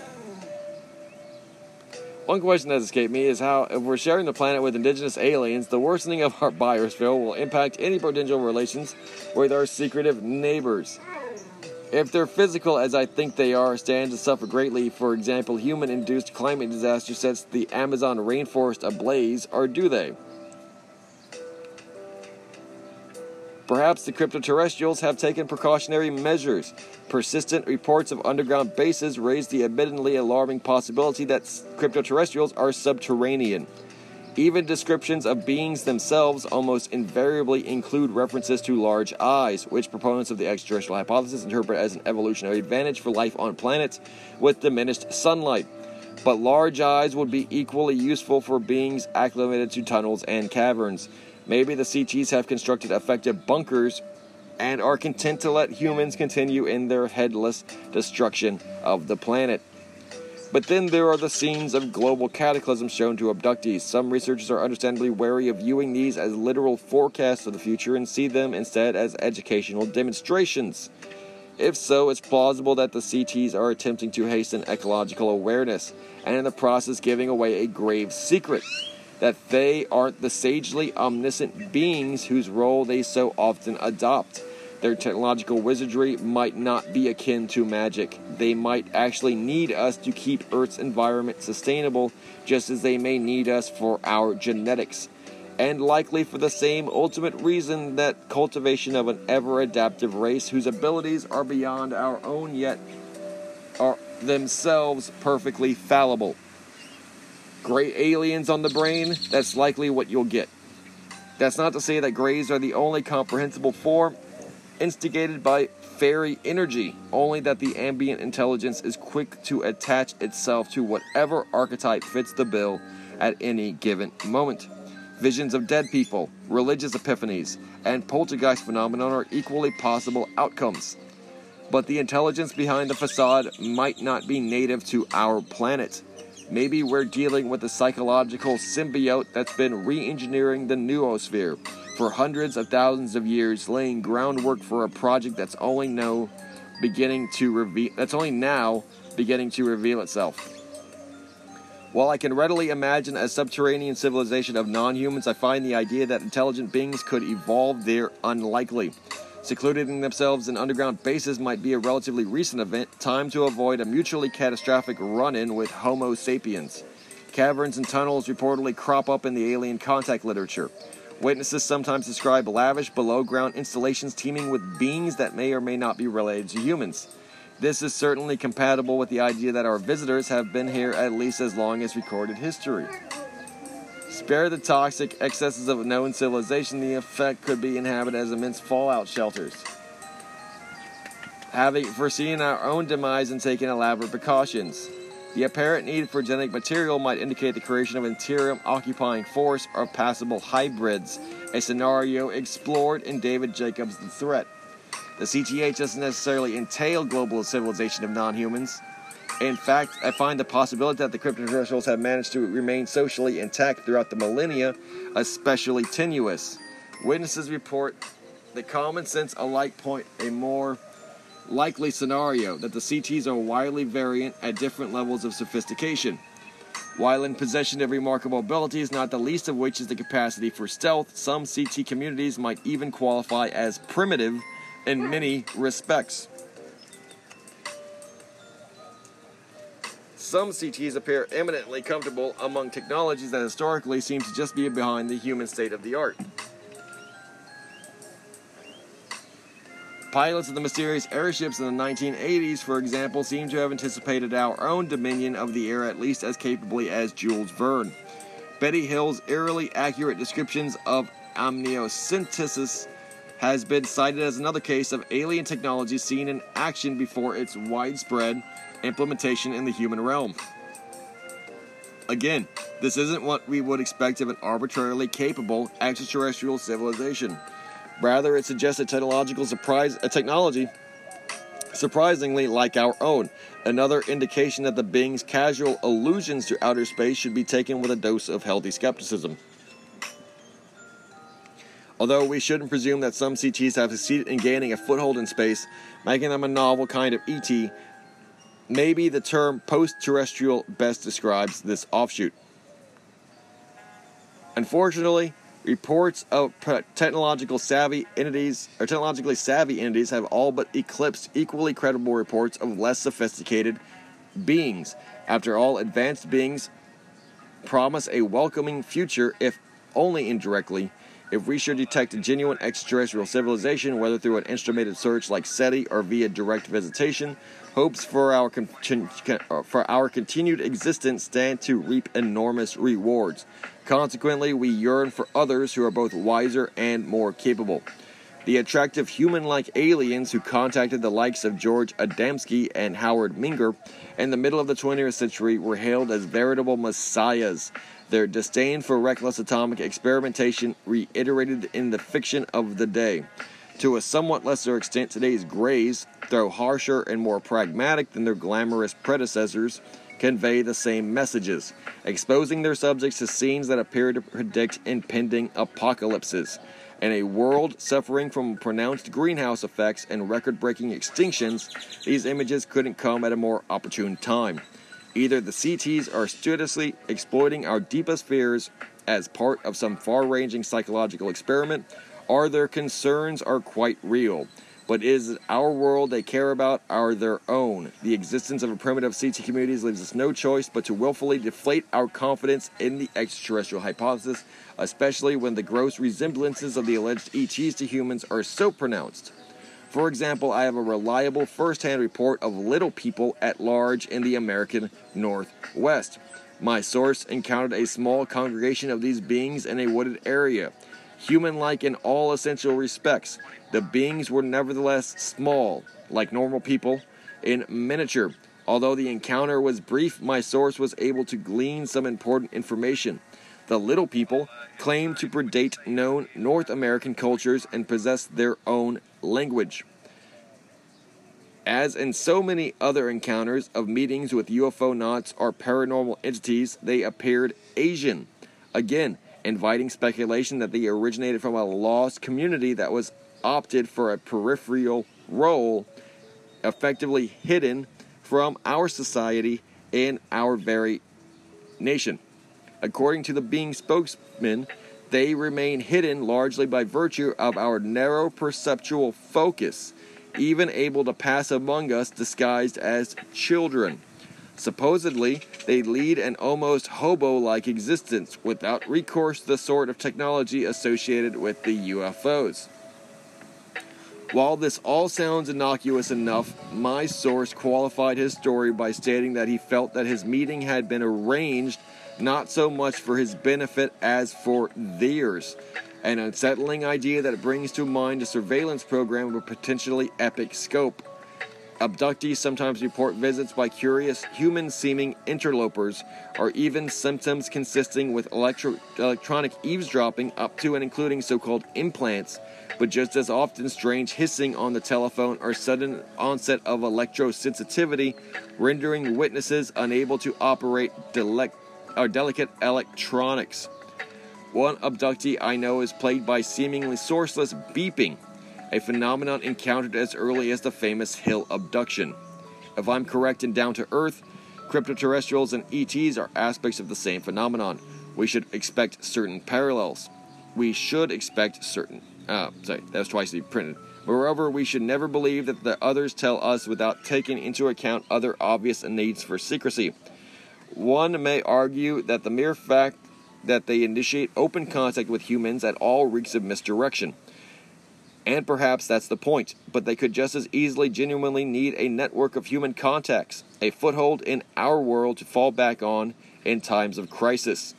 One question that has escaped me is how, if we're sharing the planet with indigenous aliens, the worsening of our biosphere will impact any potential relations with our secretive neighbors. If they're physical, as I think they are, stand to suffer greatly. For example, human-induced climate disaster sets the Amazon rainforest ablaze, or do they? Perhaps the crypto-terrestrials have taken precautionary measures. Persistent reports of underground bases raise the admittedly alarming possibility that crypto-terrestrials are subterranean. Even descriptions of beings themselves almost invariably include references to large eyes, which proponents of the extraterrestrial hypothesis interpret as an evolutionary advantage for life on planets with diminished sunlight. But large eyes would be equally useful for beings acclimated to tunnels and caverns. Maybe the C Ts have constructed effective bunkers and are content to let humans continue in their headless destruction of the planet. But then there are the scenes of global cataclysms shown to abductees. Some researchers are understandably wary of viewing these as literal forecasts of the future and see them instead as educational demonstrations. If so, it's plausible that the C Ts are attempting to hasten ecological awareness, and in the process giving away a grave secret, that they aren't the sagely omniscient beings whose role they so often adopt. Their technological wizardry might not be akin to magic. They might actually need us to keep Earth's environment sustainable, just as they may need us for our genetics. And likely for the same ultimate reason that cultivation of an ever-adaptive race whose abilities are beyond our own yet are themselves perfectly fallible. Gray aliens on the brain, that's likely what you'll get. That's not to say that grays are the only comprehensible form instigated by fairy energy, only that the ambient intelligence is quick to attach itself to whatever archetype fits the bill at any given moment. Visions of dead people, religious epiphanies, and poltergeist phenomenon are equally possible outcomes. But the intelligence behind the facade might not be native to our planet. Maybe we're dealing with a psychological symbiote that's been re-engineering the noosphere, for hundreds of thousands of years, laying groundwork for a project that's only now beginning to reveal that's only now beginning to reveal itself. While I can readily imagine a subterranean civilization of non-humans, I find the idea that intelligent beings could evolve there unlikely. Secluding themselves in underground bases might be a relatively recent event, time to avoid a mutually catastrophic run-in with Homo sapiens. Caverns and tunnels reportedly crop up in the alien contact literature. Witnesses sometimes describe lavish below-ground installations teeming with beings that may or may not be related to humans. This is certainly compatible with the idea that our visitors have been here at least as long as recorded history. Spare the toxic excesses of known civilization, the effect could be inhabited as immense fallout shelters. Having foreseen our own demise and taken elaborate precautions. The apparent need for genetic material might indicate the creation of an Imperium-occupying force or passable hybrids, a scenario explored in David Jacobs' The Threat. The C T H doesn't necessarily entail global civilization of non-humans. In fact, I find the possibility that the cryptoterrestrials have managed to remain socially intact throughout the millennia especially tenuous. Witnesses report the common sense alike point a more likely scenario that the C Ts are widely variant at different levels of sophistication. While in possession of remarkable abilities, not the least of which is the capacity for stealth, some C T communities might even qualify as primitive in many respects. Some C Ts appear eminently comfortable among technologies that historically seem to just be behind the human state of the art. Pilots of the mysterious airships in the nineteen eighties, for example, seem to have anticipated our own dominion of the air at least as capably as Jules Verne. Betty Hill's eerily accurate descriptions of amniocentesis has been cited as another case of alien technology seen in action before its widespread implementation in the human realm. Again, this isn't what we would expect of an arbitrarily capable extraterrestrial civilization. Rather, it suggests a technological surprise, a technology surprisingly like our own, another indication that the being's casual allusions to outer space should be taken with a dose of healthy skepticism. Although we shouldn't presume that some C Ts have succeeded in gaining a foothold in space, making them a novel kind of E T, maybe the term post-terrestrial best describes this offshoot. Unfortunately, reports of technological savvy entities or technologically savvy entities have all but eclipsed equally credible reports of less sophisticated beings. After all, advanced beings promise a welcoming future, if only indirectly. If we should detect a genuine extraterrestrial civilization, whether through an instrumented search like SETI or via direct visitation, hopes for our con- for our continued existence stand to reap enormous rewards. Consequently, we yearn for others who are both wiser and more capable. The attractive human-like aliens who contacted the likes of George Adamski and Howard Menger in the middle of the twentieth century were hailed as veritable messiahs. Their disdain for reckless atomic experimentation reiterated in the fiction of the day. To a somewhat lesser extent, today's Greys, though harsher and more pragmatic than their glamorous predecessors, convey the same messages, exposing their subjects to scenes that appear to predict impending apocalypses. In a world suffering from pronounced greenhouse effects and record-breaking extinctions, these images couldn't come at a more opportune time. Either the C Ts are studiously exploiting our deepest fears as part of some far-ranging psychological experiment, or their concerns are quite real. But is it our world they care about or their own? The existence of a primitive C T communities leaves us no choice but to willfully deflate our confidence in the extraterrestrial hypothesis, especially when the gross resemblances of the alleged E Ts to humans are so pronounced. For example, I have a reliable first-hand report of little people at large in the American Northwest. My source encountered a small congregation of these beings in a wooded area. Human-like in all essential respects, the beings were nevertheless small, like normal people, in miniature. Although the encounter was brief, my source was able to glean some important information. The little people claimed to predate known North American cultures and possess their own language. As in so many other encounters of meetings with U F O nauts or paranormal entities, they appeared Asian. Again, inviting speculation that they originated from a lost community that was opted for a peripheral role, effectively hidden from our society and our very nation. According to the being spokesman, they remain hidden largely by virtue of our narrow perceptual focus, even able to pass among us disguised as children. Supposedly, they lead an almost hobo-like existence without recourse to the sort of technology associated with the U F Os. While this all sounds innocuous enough, my source qualified his story by stating that he felt that his meeting had been arranged not so much for his benefit as for theirs, an unsettling idea that brings to mind a surveillance program of a potentially epic scope. Abductees sometimes report visits by curious, human-seeming interlopers, or even symptoms consisting with electro- electronic eavesdropping up to and including so-called implants, but just as often strange hissing on the telephone or sudden onset of electrosensitivity, rendering witnesses unable to operate delec- or delicate electronics. One abductee I know is plagued by seemingly sourceless beeping, a phenomenon encountered as early as the famous Hill abduction. If I'm correct and down to earth, cryptoterrestrials and E Ts are aspects of the same phenomenon. We should expect certain parallels. We should expect certain... Uh, sorry, that was twice printed. Moreover, we should never believe that the others tell us without taking into account other obvious needs for secrecy. One may argue that the mere fact that they initiate open contact with humans at all reeks of misdirection. And perhaps that's the point, but they could just as easily genuinely need a network of human contacts, a foothold in our world to fall back on in times of crisis.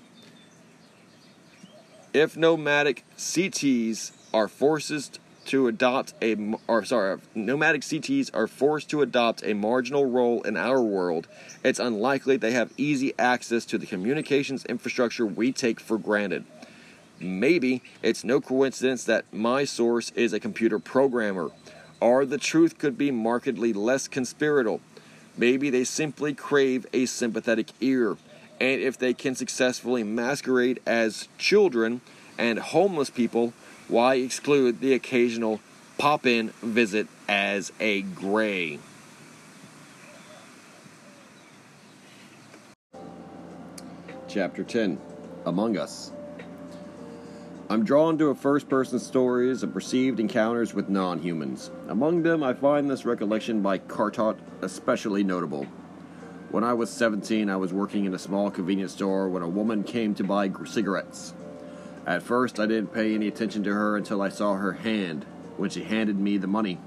If nomadic C Ts are forced to adopt a, or sorry, nomadic C Ts are forced to adopt a marginal role in our world, it's unlikely they have easy access to the communications infrastructure we take for granted. Maybe it's no coincidence that my source is a computer programmer, or the truth could be markedly less conspiratorial. Maybe they simply crave a sympathetic ear, and if they can successfully masquerade as children and homeless people, why exclude the occasional pop-in visit as a gray? Chapter ten. Among Us. I'm drawn to a first-person stories of perceived encounters with non-humans. Among them, I find this recollection by Cartot especially notable. When I was seventeen, I was working in a small convenience store when a woman came to buy cigarettes. At first, I didn't pay any attention to her until I saw her hand when she handed me the money.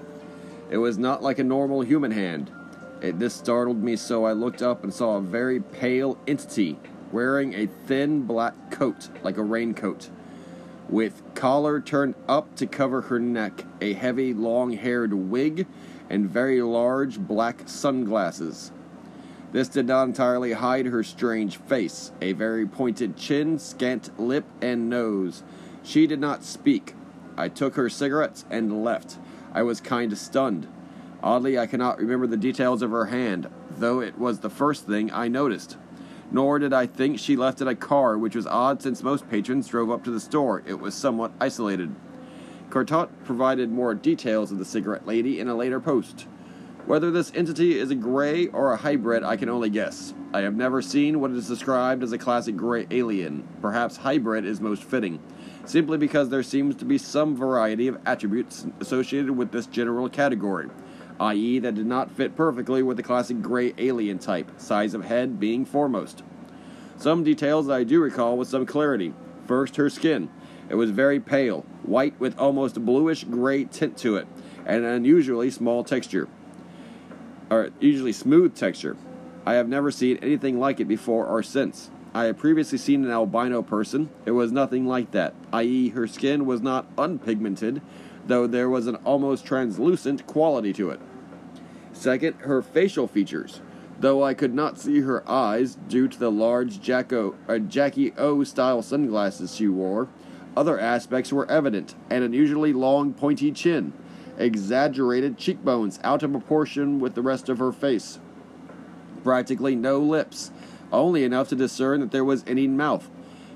It was not like a normal human hand. It, this startled me, so I looked up and saw a very pale entity wearing a thin black coat, like a raincoat, with collar turned up to cover her neck, a heavy long-haired wig, and very large black sunglasses. This did not entirely hide her strange face, a very pointed chin, scant lip, and nose. She did not speak. I took her cigarettes and left. I was kind of stunned. Oddly, I cannot remember the details of her hand, though it was the first thing I noticed. Nor did I think she left in a car, which was odd since most patrons drove up to the store. It was somewhat isolated. Cartot provided more details of the cigarette lady in a later post. Whether this entity is a gray or a hybrid, I can only guess. I have never seen what is described as a classic gray alien. Perhaps hybrid is most fitting, simply because there seems to be some variety of attributes associated with this general category, that is that did not fit perfectly with the classic gray alien type, size of head being foremost. Some details that I do recall with some clarity. First, her skin. It was very pale, white with almost bluish-gray tint to it, and an unusually small texture. Or usually smooth texture. I have never seen anything like it before or since. I had previously seen an albino person. It was nothing like that, that is her skin was not unpigmented, though there was an almost translucent quality to it. Second, her facial features. Though I could not see her eyes due to the large Jacko, or Jackie O-style sunglasses she wore, other aspects were evident, an unusually long pointy chin, exaggerated cheekbones out of proportion with the rest of her face, practically no lips, only enough to discern that there was any mouth,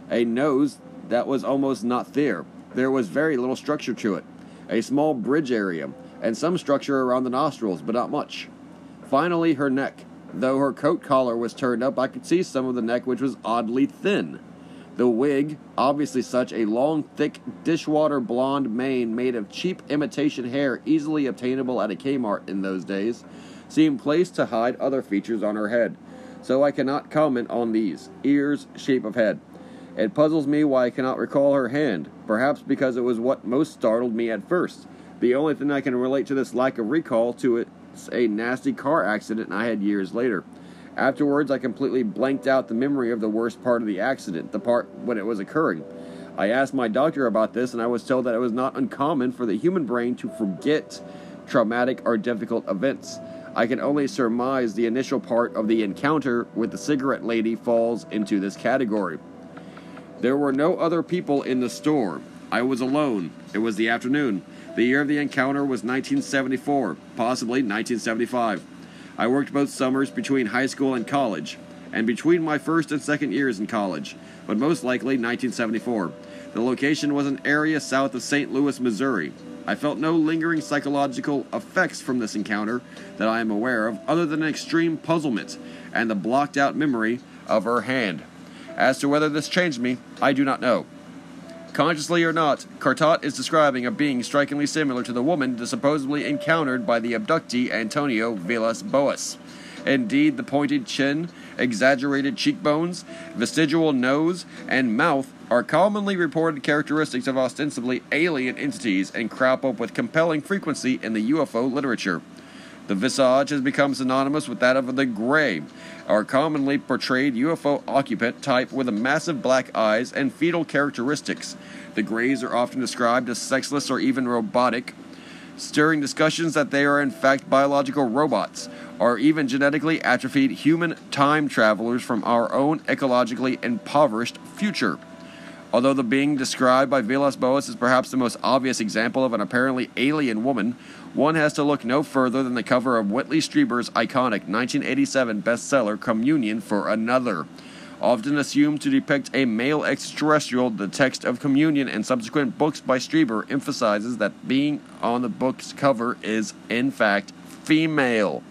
a nose that was almost not there. There was very little structure to it, a small bridge area, and some structure around the nostrils, but not much. Finally, her neck. Though her coat collar was turned up, I could see some of the neck, which was oddly thin. The wig, obviously such a long, thick, dishwater blonde mane made of cheap imitation hair easily obtainable at a Kmart in those days, seemed placed to hide other features on her head, so I cannot comment on these. Ears, shape of head. It puzzles me why I cannot recall her hand, perhaps because it was what most startled me at first. The only thing I can relate to this lack of recall to it's a nasty car accident I had years later. Afterwards, I completely blanked out the memory of the worst part of the accident, the part when it was occurring. I asked my doctor about this, and I was told that it was not uncommon for the human brain to forget traumatic or difficult events. I can only surmise the initial part of the encounter with the cigarette lady falls into this category. There were no other people in the store. I was alone. It was the afternoon. The year of the encounter was nineteen seventy-four, possibly nineteen seventy-five. I worked both summers between high school and college, and between my first and second years in college, but most likely nineteen seventy-four. The location was an area south of Saint Louis, Missouri. I felt no lingering psychological effects from this encounter that I am aware of, other than an extreme puzzlement and the blocked-out memory of her hand. As to whether this changed me, I do not know. Consciously or not, Cartot is describing a being strikingly similar to the woman supposedly encountered by the abductee Antonio Villas-Boas. Indeed, the pointed chin, exaggerated cheekbones, vestigial nose, and mouth are commonly reported characteristics of ostensibly alien entities and crop up with compelling frequency in the U F O literature. The visage has become synonymous with that of the Grey, our commonly portrayed U F O occupant type with massive black eyes and fetal characteristics. The Greys are often described as sexless or even robotic, stirring discussions that they are in fact biological robots, or even genetically atrophied human time travelers from our own ecologically impoverished future. Although the being described by Villas-Boas is perhaps the most obvious example of an apparently alien woman, one has to look no further than the cover of Whitley Strieber's iconic nineteen eighty-seven bestseller Communion for Another. Often assumed to depict a male extraterrestrial, the text of Communion and subsequent books by Strieber emphasizes that being on the book's cover is, in fact, female.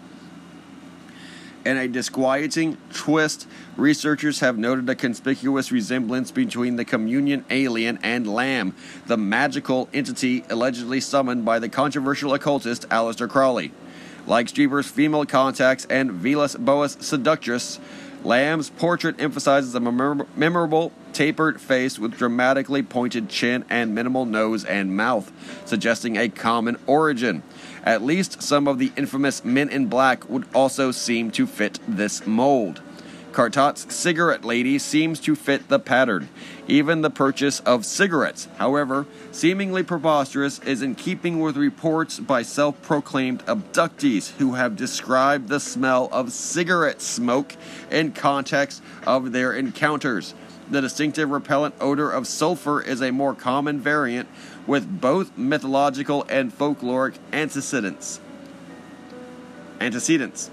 In a disquieting twist, researchers have noted a conspicuous resemblance between the Communion alien and Lamb, the magical entity allegedly summoned by the controversial occultist Aleister Crowley. Like Strieber's female contacts and Villas-Boas' seductress, Lamb's portrait emphasizes a memor- memorable, tapered face with dramatically pointed chin and minimal nose and mouth, suggesting a common origin. At least some of the infamous Men in Black would also seem to fit this mold. Cartot's cigarette lady seems to fit the pattern. Even the purchase of cigarettes, however, seemingly preposterous, is in keeping with reports by self-proclaimed abductees who have described the smell of cigarette smoke in context of their encounters. The distinctive repellent odor of sulfur is a more common variant, with both mythological and folkloric antecedents. Antecedents.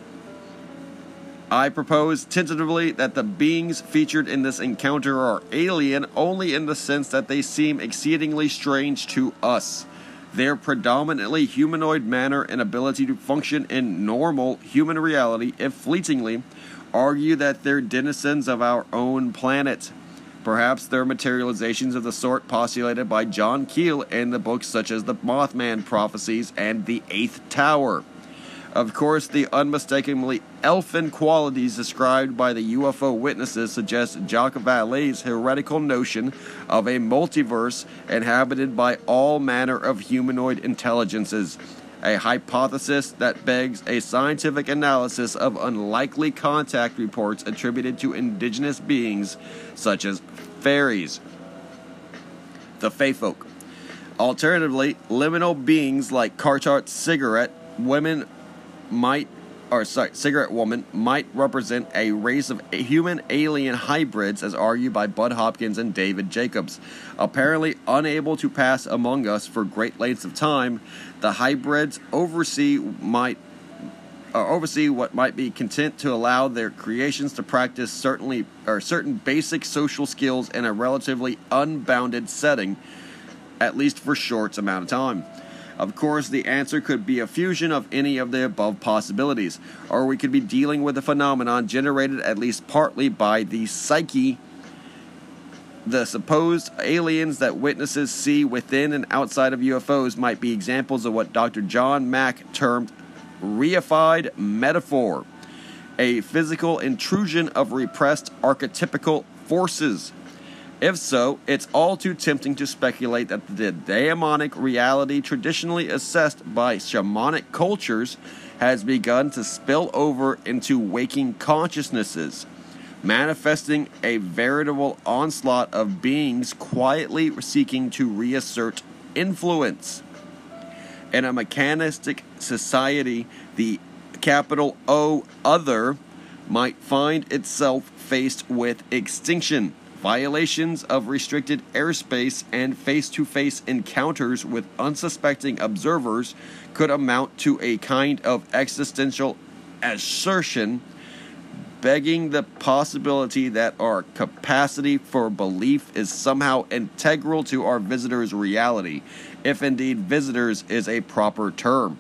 I propose tentatively that the beings featured in this encounter are alien only in the sense that they seem exceedingly strange to us. Their predominantly humanoid manner and ability to function in normal human reality, if fleetingly, argue that they're denizens of our own planet. Perhaps they're materializations of the sort postulated by John Keel in the books such as The Mothman Prophecies and The Eighth Tower. Of course, the unmistakably elfin qualities described by the U F O witnesses suggest Jacques Vallée's heretical notion of a multiverse inhabited by all manner of humanoid intelligences, a hypothesis that begs a scientific analysis of unlikely contact reports attributed to indigenous beings such as fairies, the Faefolk. Alternatively, liminal beings like Cartot's cigarette women might, or sorry, cigarette woman might represent a race of human alien hybrids, as argued by Bud Hopkins and David Jacobs. Apparently unable to pass among us for great lengths of time, the hybrids oversee might or oversee what might be content to allow their creations to practice certainly or certain basic social skills in a relatively unbounded setting, at least for short amount of time. Of course, the answer could be a fusion of any of the above possibilities, or we could be dealing with a phenomenon generated at least partly by the psyche. The supposed aliens that witnesses see within and outside of U F Os might be examples of what Doctor John Mack termed reified metaphor, a physical intrusion of repressed archetypical forces. If so, it's all too tempting to speculate that the daemonic reality traditionally assessed by shamanic cultures has begun to spill over into waking consciousnesses, manifesting a veritable onslaught of beings quietly seeking to reassert influence. In a mechanistic society, the capital O other might find itself faced with extinction, violations of restricted airspace, and face-to-face encounters with unsuspecting observers could amount to a kind of existential assertion, begging the possibility that our capacity for belief is somehow integral to our visitors' reality, if indeed visitors is a proper term.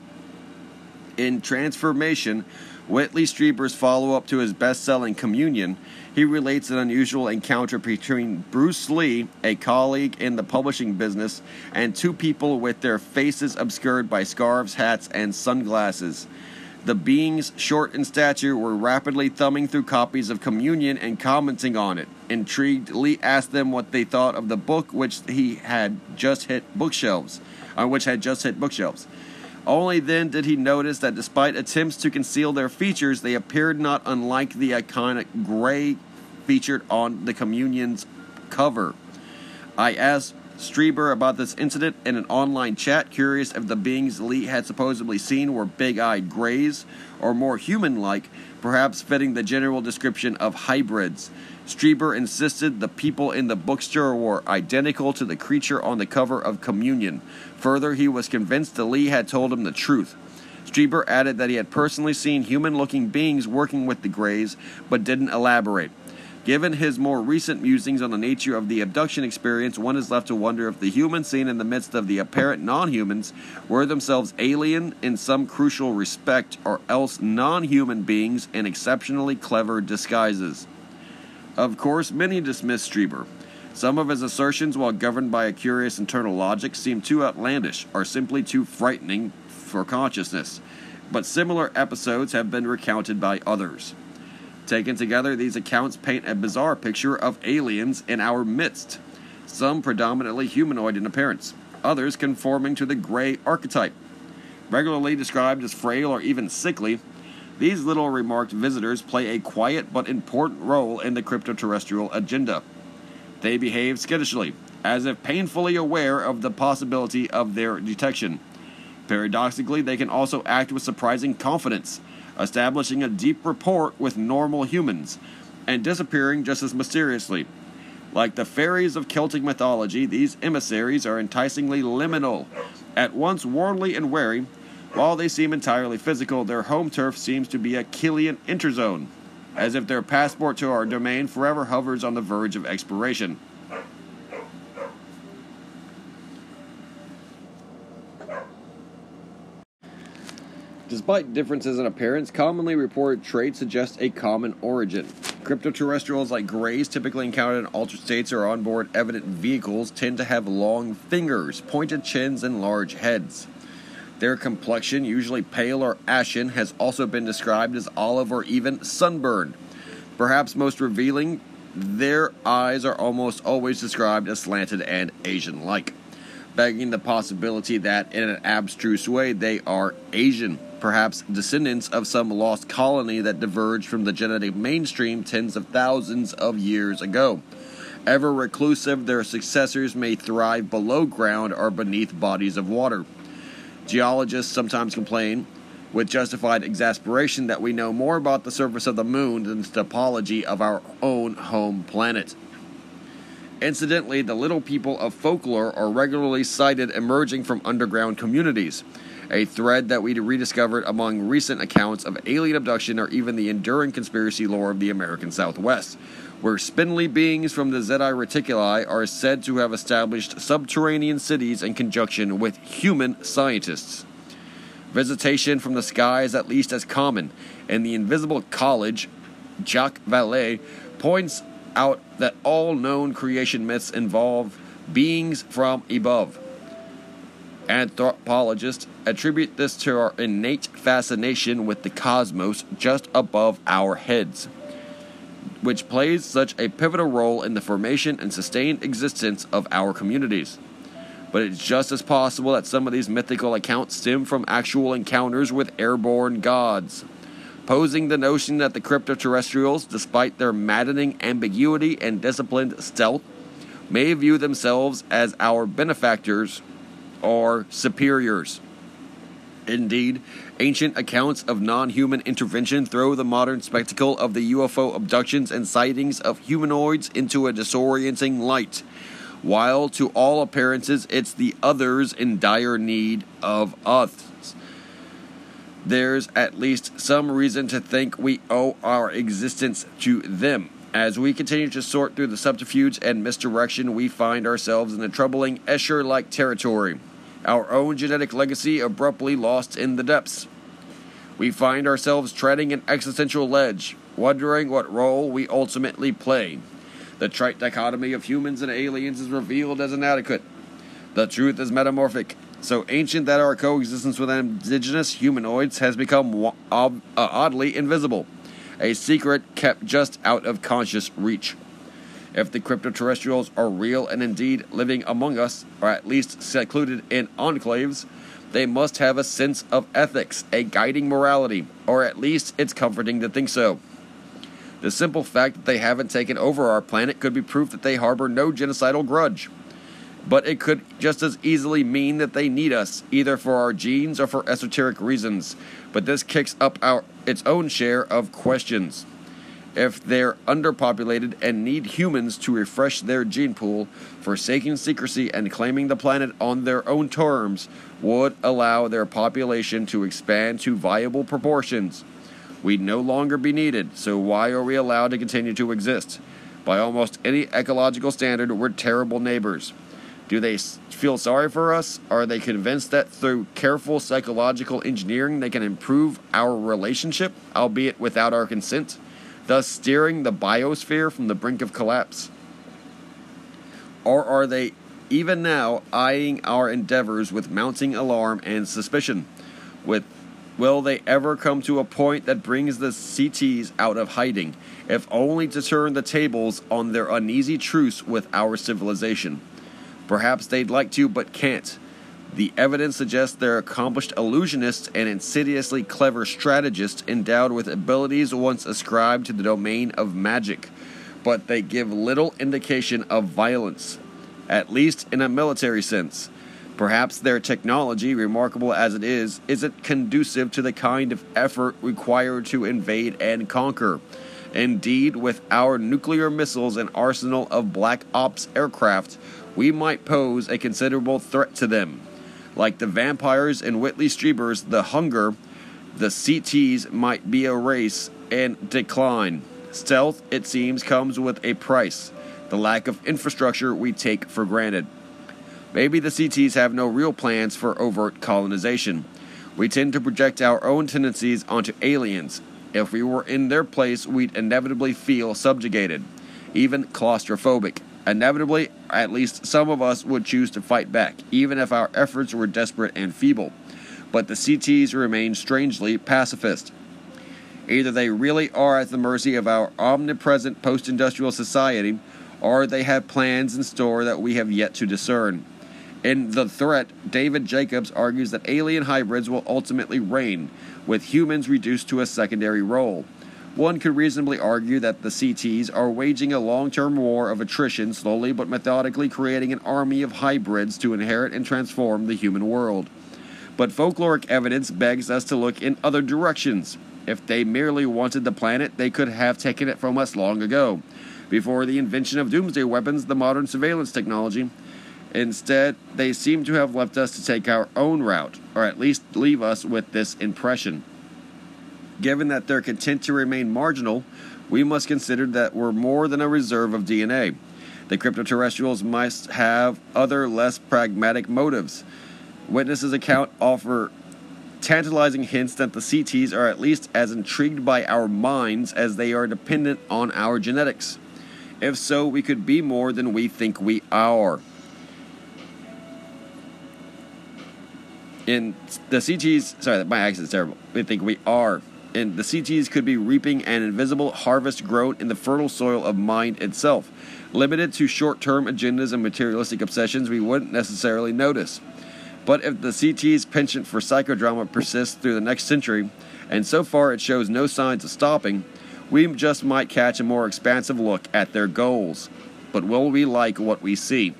In Transformation, Whitley Strieber's follow-up to his best-selling Communion, he relates an unusual encounter between Bruce Lee, a colleague in the publishing business, and two people with their faces obscured by scarves, hats, and sunglasses. The beings, short in stature, were rapidly thumbing through copies of Communion and commenting on it. Intrigued, Lee asked them what they thought of the book, which he had just hit bookshelves, uh, which had just hit bookshelves. Only then did he notice that despite attempts to conceal their features, they appeared not unlike the iconic gray featured on the Communion's cover. I asked Strieber about this incident in an online chat, curious if the beings Lee had supposedly seen were big-eyed grays, or more human-like, perhaps fitting the general description of hybrids. Strieber insisted the people in the bookstore were identical to the creature on the cover of Communion. Further, he was convinced that Lee had told him the truth. Strieber added that he had personally seen human-looking beings working with the Greys, but didn't elaborate. Given his more recent musings on the nature of the abduction experience, one is left to wonder if the humans seen in the midst of the apparent non-humans were themselves alien in some crucial respect, or else non-human beings in exceptionally clever disguises. Of course, many dismiss Strieber. Some of his assertions, while governed by a curious internal logic, seem too outlandish, or simply too frightening for consciousness. But similar episodes have been recounted by others. Taken together, these accounts paint a bizarre picture of aliens in our midst, some predominantly humanoid in appearance, others conforming to the gray archetype. Regularly described as frail or even sickly, these little remarked visitors play a quiet but important role in the crypto-terrestrial agenda. They behave skittishly, as if painfully aware of the possibility of their detection. Paradoxically, they can also act with surprising confidence, establishing a deep rapport with normal humans, and disappearing just as mysteriously. Like the fairies of Celtic mythology, these emissaries are enticingly liminal, at once worldly and wary. While they seem entirely physical, their home turf seems to be a Killian interzone, as if their passport to our domain forever hovers on the verge of expiration. Despite differences in appearance, commonly reported traits suggest a common origin. Cryptoterrestrials like Greys, typically encountered in altered states or onboard evident vehicles, tend to have long fingers, pointed chins, and large heads. Their complexion, usually pale or ashen, has also been described as olive or even sunburned. Perhaps most revealing, their eyes are almost always described as slanted and Asian-like, begging the possibility that, in an abstruse way, they are Asian, perhaps descendants of some lost colony that diverged from the genetic mainstream tens of thousands of years ago. Ever reclusive, their successors may thrive below ground or beneath bodies of water. Geologists sometimes complain, with justified exasperation, that we know more about the surface of the moon than the topology of our own home planet. Incidentally, the little people of folklore are regularly sighted emerging from underground communities, a thread that we rediscovered among recent accounts of alien abduction or even the enduring conspiracy lore of the American Southwest, where spindly beings from the Zeti Reticuli are said to have established subterranean cities in conjunction with human scientists. Visitation from the sky is at least as common, and the Invisible College, Jacques Vallée, points out that all known creation myths involve beings from above. Anthropologists attribute this to our innate fascination with the cosmos just above our heads, which plays such a pivotal role in the formation and sustained existence of our communities. But it's just as possible that some of these mythical accounts stem from actual encounters with airborne gods, posing the notion that the cryptoterrestrials, despite their maddening ambiguity and disciplined stealth, may view themselves as our benefactors or superiors. Indeed, ancient accounts of non-human intervention throw the modern spectacle of the U F O abductions and sightings of humanoids into a disorienting light, while to all appearances it's the others in dire need of us. There's at least some reason to think we owe our existence to them. As we continue to sort through the subterfuge and misdirection, we find ourselves in a troubling Escher-like territory, our own genetic legacy abruptly lost in the depths. We find ourselves treading an existential ledge, wondering what role we ultimately play. The trite dichotomy of humans and aliens is revealed as inadequate. The truth is metamorphic, so ancient that our coexistence with indigenous humanoids has become ob- uh, oddly invisible, a secret kept just out of conscious reach. If the cryptoterrestrials are real and indeed living among us, or at least secluded in enclaves, they must have a sense of ethics, a guiding morality, or at least it's comforting to think so. The simple fact that they haven't taken over our planet could be proof that they harbor no genocidal grudge. But it could just as easily mean that they need us, either for our genes or for esoteric reasons. But this kicks up our its own share of questions. If they're underpopulated and need humans to refresh their gene pool, forsaking secrecy and claiming the planet on their own terms would allow their population to expand to viable proportions. We'd no longer be needed, so why are we allowed to continue to exist? By almost any ecological standard, we're terrible neighbors. Do they feel sorry for us? Are they convinced that through careful psychological engineering they can improve our relationship, albeit without our consent, thus steering the biosphere from the brink of collapse? Or are they, even now, eyeing our endeavors with mounting alarm and suspicion? With, will they ever come to a point that brings the C Ts out of hiding, if only to turn the tables on their uneasy truce with our civilization? Perhaps they'd like to, but can't. The evidence suggests they're accomplished illusionists and insidiously clever strategists endowed with abilities once ascribed to the domain of magic, but they give little indication of violence, at least in a military sense. Perhaps their technology, remarkable as it is, isn't conducive to the kind of effort required to invade and conquer. Indeed, with our nuclear missiles and arsenal of black ops aircraft, we might pose a considerable threat to them. Like the vampires in Whitley Strieber's The Hunger, the C Ts might be a race in decline. Stealth, it seems, comes with a price, the lack of infrastructure we take for granted. Maybe the C Ts have no real plans for overt colonization. We tend to project our own tendencies onto aliens. If we were in their place, we'd inevitably feel subjugated, even claustrophobic. Inevitably, at least some of us would choose to fight back, even if our efforts were desperate and feeble. But the C Ts remain strangely pacifist. Either they really are at the mercy of our omnipresent post-industrial society, or they have plans in store that we have yet to discern. In The Threat, David Jacobs argues that alien hybrids will ultimately reign, with humans reduced to a secondary role. One could reasonably argue that the C Ts are waging a long-term war of attrition, slowly but methodically creating an army of hybrids to inherit and transform the human world. But folkloric evidence begs us to look in other directions. If they merely wanted the planet, they could have taken it from us long ago, before the invention of doomsday weapons, the modern surveillance technology. Instead, they seem to have left us to take our own route, or at least leave us with this impression. Given that they're content to remain marginal, we must consider that we're more than a reserve of D N A. The cryptoterrestrials must have other, less pragmatic motives. Witnesses' account offer tantalizing hints that the C Ts are at least as intrigued by our minds as they are dependent on our genetics. If so, we could be more than we think we are. In the C Ts, sorry, my accent's terrible. We think we are. And the C Ts could be reaping an invisible harvest grown in the fertile soil of mind itself. Limited to short-term agendas and materialistic obsessions, we wouldn't necessarily notice. But if the C T's penchant for psychodrama persists through the next century, and so far it shows no signs of stopping, we just might catch a more expansive look at their goals. But will we like what we see?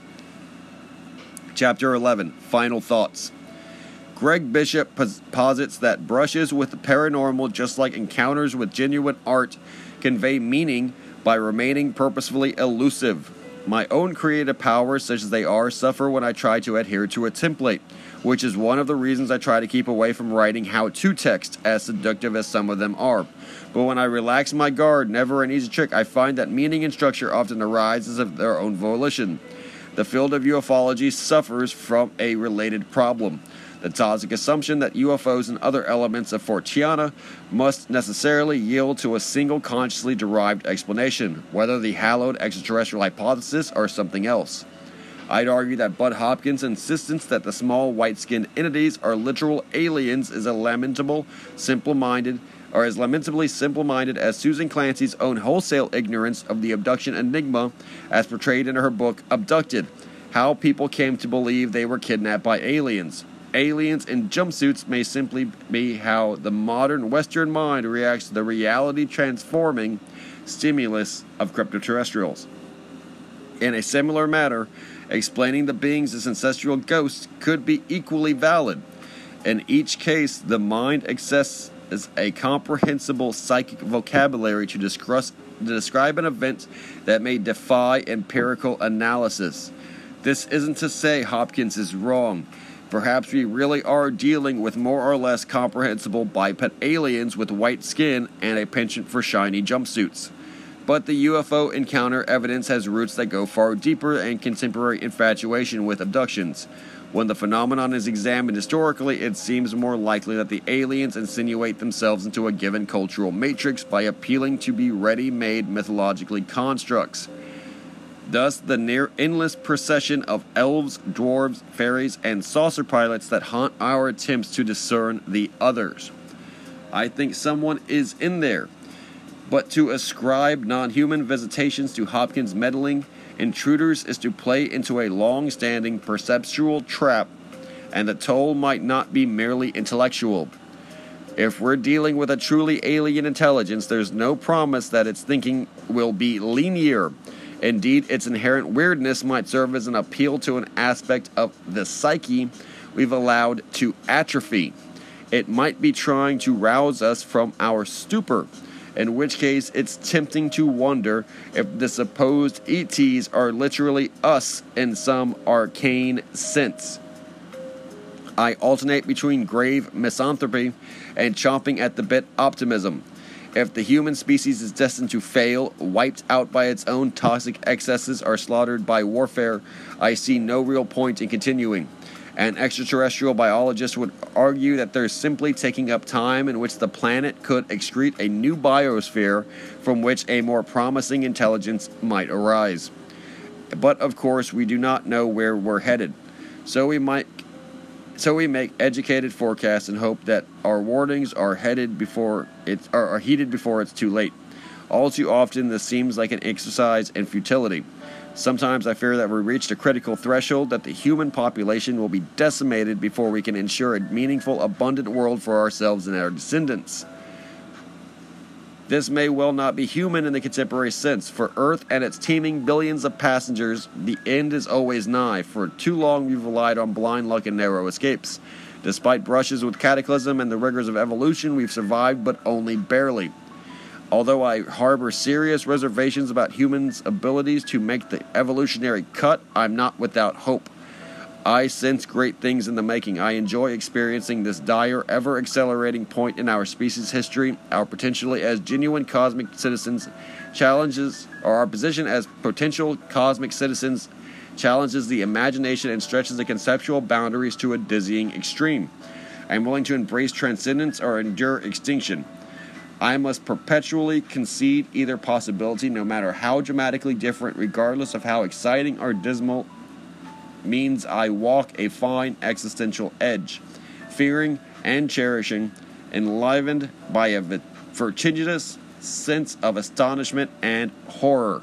Chapter eleven, Final Thoughts. Greg Bishop pos- posits that brushes with the paranormal, just like encounters with genuine art, convey meaning by remaining purposefully elusive. My own creative powers, such as they are, suffer when I try to adhere to a template, which is one of the reasons I try to keep away from writing how-to text, as seductive as some of them are. But when I relax my guard, never an easy trick, I find that meaning and structure often arises of their own volition. The field of ufology suffers from a related problem. The toxic assumption that U F Os and other elements of Forteana must necessarily yield to a single consciously derived explanation, whether the hallowed extraterrestrial hypothesis or something else. I'd argue that Bud Hopkins' insistence that the small white-skinned entities are literal aliens is a lamentable, simple-minded, or as lamentably simple-minded as Susan Clancy's own wholesale ignorance of the abduction enigma, as portrayed in her book Abducted: How People Came to Believe They Were Kidnapped by Aliens. Aliens in jumpsuits may simply be how the modern Western mind reacts to the reality-transforming stimulus of cryptoterrestrials. In a similar manner, explaining the beings as ancestral ghosts could be equally valid. In each case, the mind accesses a comprehensible psychic vocabulary to, discuss, to describe an event that may defy empirical analysis. This isn't to say Hopkins is wrong. Perhaps we really are dealing with more or less comprehensible biped aliens with white skin and a penchant for shiny jumpsuits. But the U F O encounter evidence has roots that go far deeper than contemporary infatuation with abductions. When the phenomenon is examined historically, it seems more likely that the aliens insinuate themselves into a given cultural matrix by appealing to be ready-made mythologically constructs. Thus, the near-endless procession of elves, dwarves, fairies, and saucer pilots that haunt our attempts to discern the others. I think someone is in there. But to ascribe non-human visitations to Hopkins' meddling intruders is to play into a long-standing perceptual trap, and the toll might not be merely intellectual. If we're dealing with a truly alien intelligence, there's no promise that its thinking will be linear. Indeed, its inherent weirdness might serve as an appeal to an aspect of the psyche we've allowed to atrophy. It might be trying to rouse us from our stupor, in which case it's tempting to wonder if the supposed E Ts are literally us in some arcane sense. I alternate between grave misanthropy and chomping at the bit optimism. If the human species is destined to fail, wiped out by its own toxic excesses or slaughtered by warfare, I see no real point in continuing. An extraterrestrial biologist would argue that they're simply taking up time in which the planet could excrete a new biosphere from which a more promising intelligence might arise. But of course, we do not know where we're headed. So we might So we make educated forecasts and hope that our warnings are headed before it's are, are heeded before it's too late. All too often, this seems like an exercise in futility. Sometimes I fear that we reached a critical threshold, that the human population will be decimated before we can ensure a meaningful, abundant world for ourselves and our descendants. This may well not be human in the contemporary sense. For Earth and its teeming billions of passengers, the end is always nigh. For too long we've relied on blind luck and narrow escapes. Despite brushes with cataclysm and the rigors of evolution, we've survived, but only barely. Although I harbor serious reservations about humans' abilities to make the evolutionary cut, I'm not without hope. I sense great things in the making. I enjoy experiencing this dire, ever-accelerating point in our species' history. Our potentially as genuine cosmic citizens challenges, or our position as potential cosmic citizens challenges the imagination and stretches the conceptual boundaries to a dizzying extreme. I am willing to embrace transcendence or endure extinction. I must perpetually concede either possibility, no matter how dramatically different, regardless of how exciting or dismal, means I walk a fine existential edge, fearing and cherishing, enlivened by a vertiginous sense of astonishment and horror.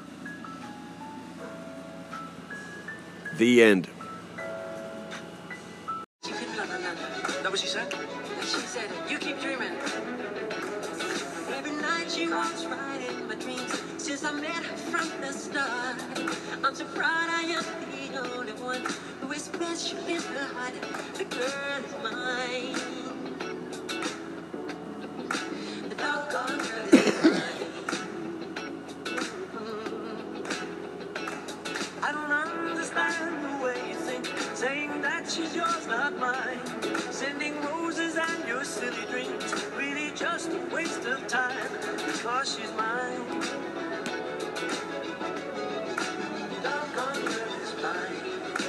The end. She keep blah, blah, blah, blah. That what she said? And she said, you keep dreaming. Every night she walks right in my dreams. Since I met her from the start, I'm so proud I am the only one who is special in her heart. The girl is mine. The doggone girl is mine. I don't understand the way you think, saying that she's yours, not mine. Sending roses and your silly dreams, really just a waste of time, because she's mine. Doggone girl is mine.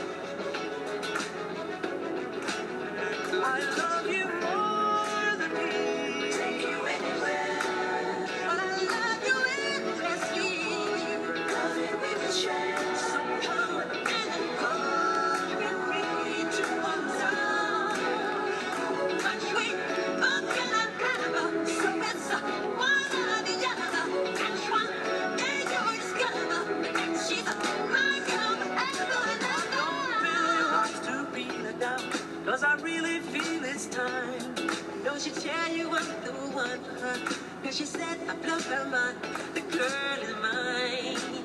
I love you more than me. Take you anywhere. But I love you endlessly. Love it with a chance. So come and come with me to one side. But we both cannot have, so it's one or the other. Catch one and you'll discover that she's my girl forever and ever. Really wants to be let down, cause I really feel it's time. Don't she tell you I'm the one for her? Cause she said I blow her mind. The girl is mine.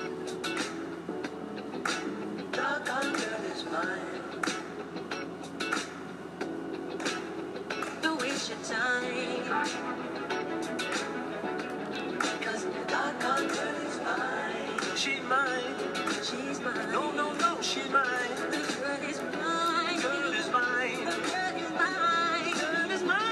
Doggone girl is mine. Don't waste your time. Cause the doggone girl is mine. She's mine. She's mine. No, no, no, she's mine. The girl is mine. Girl is mine. The girl is mine. Girl is mine.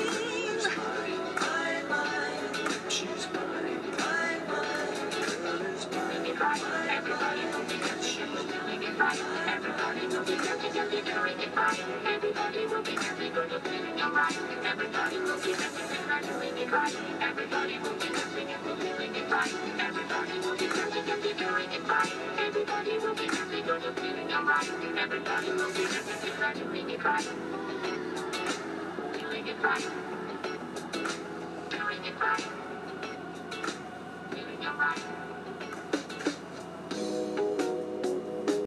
Mine, mine. She's mine. Mine, mine. Girl is mine. Everybody will be doing it right. Everybody will be doing it right. Everybody will be doing it right. Everybody will be doing it right. Everybody will be doing it right. Everybody will be doing it right. Everybody will be doing it right. Everybody will be doing it right. Doing it right. Doing it right. Doing it right.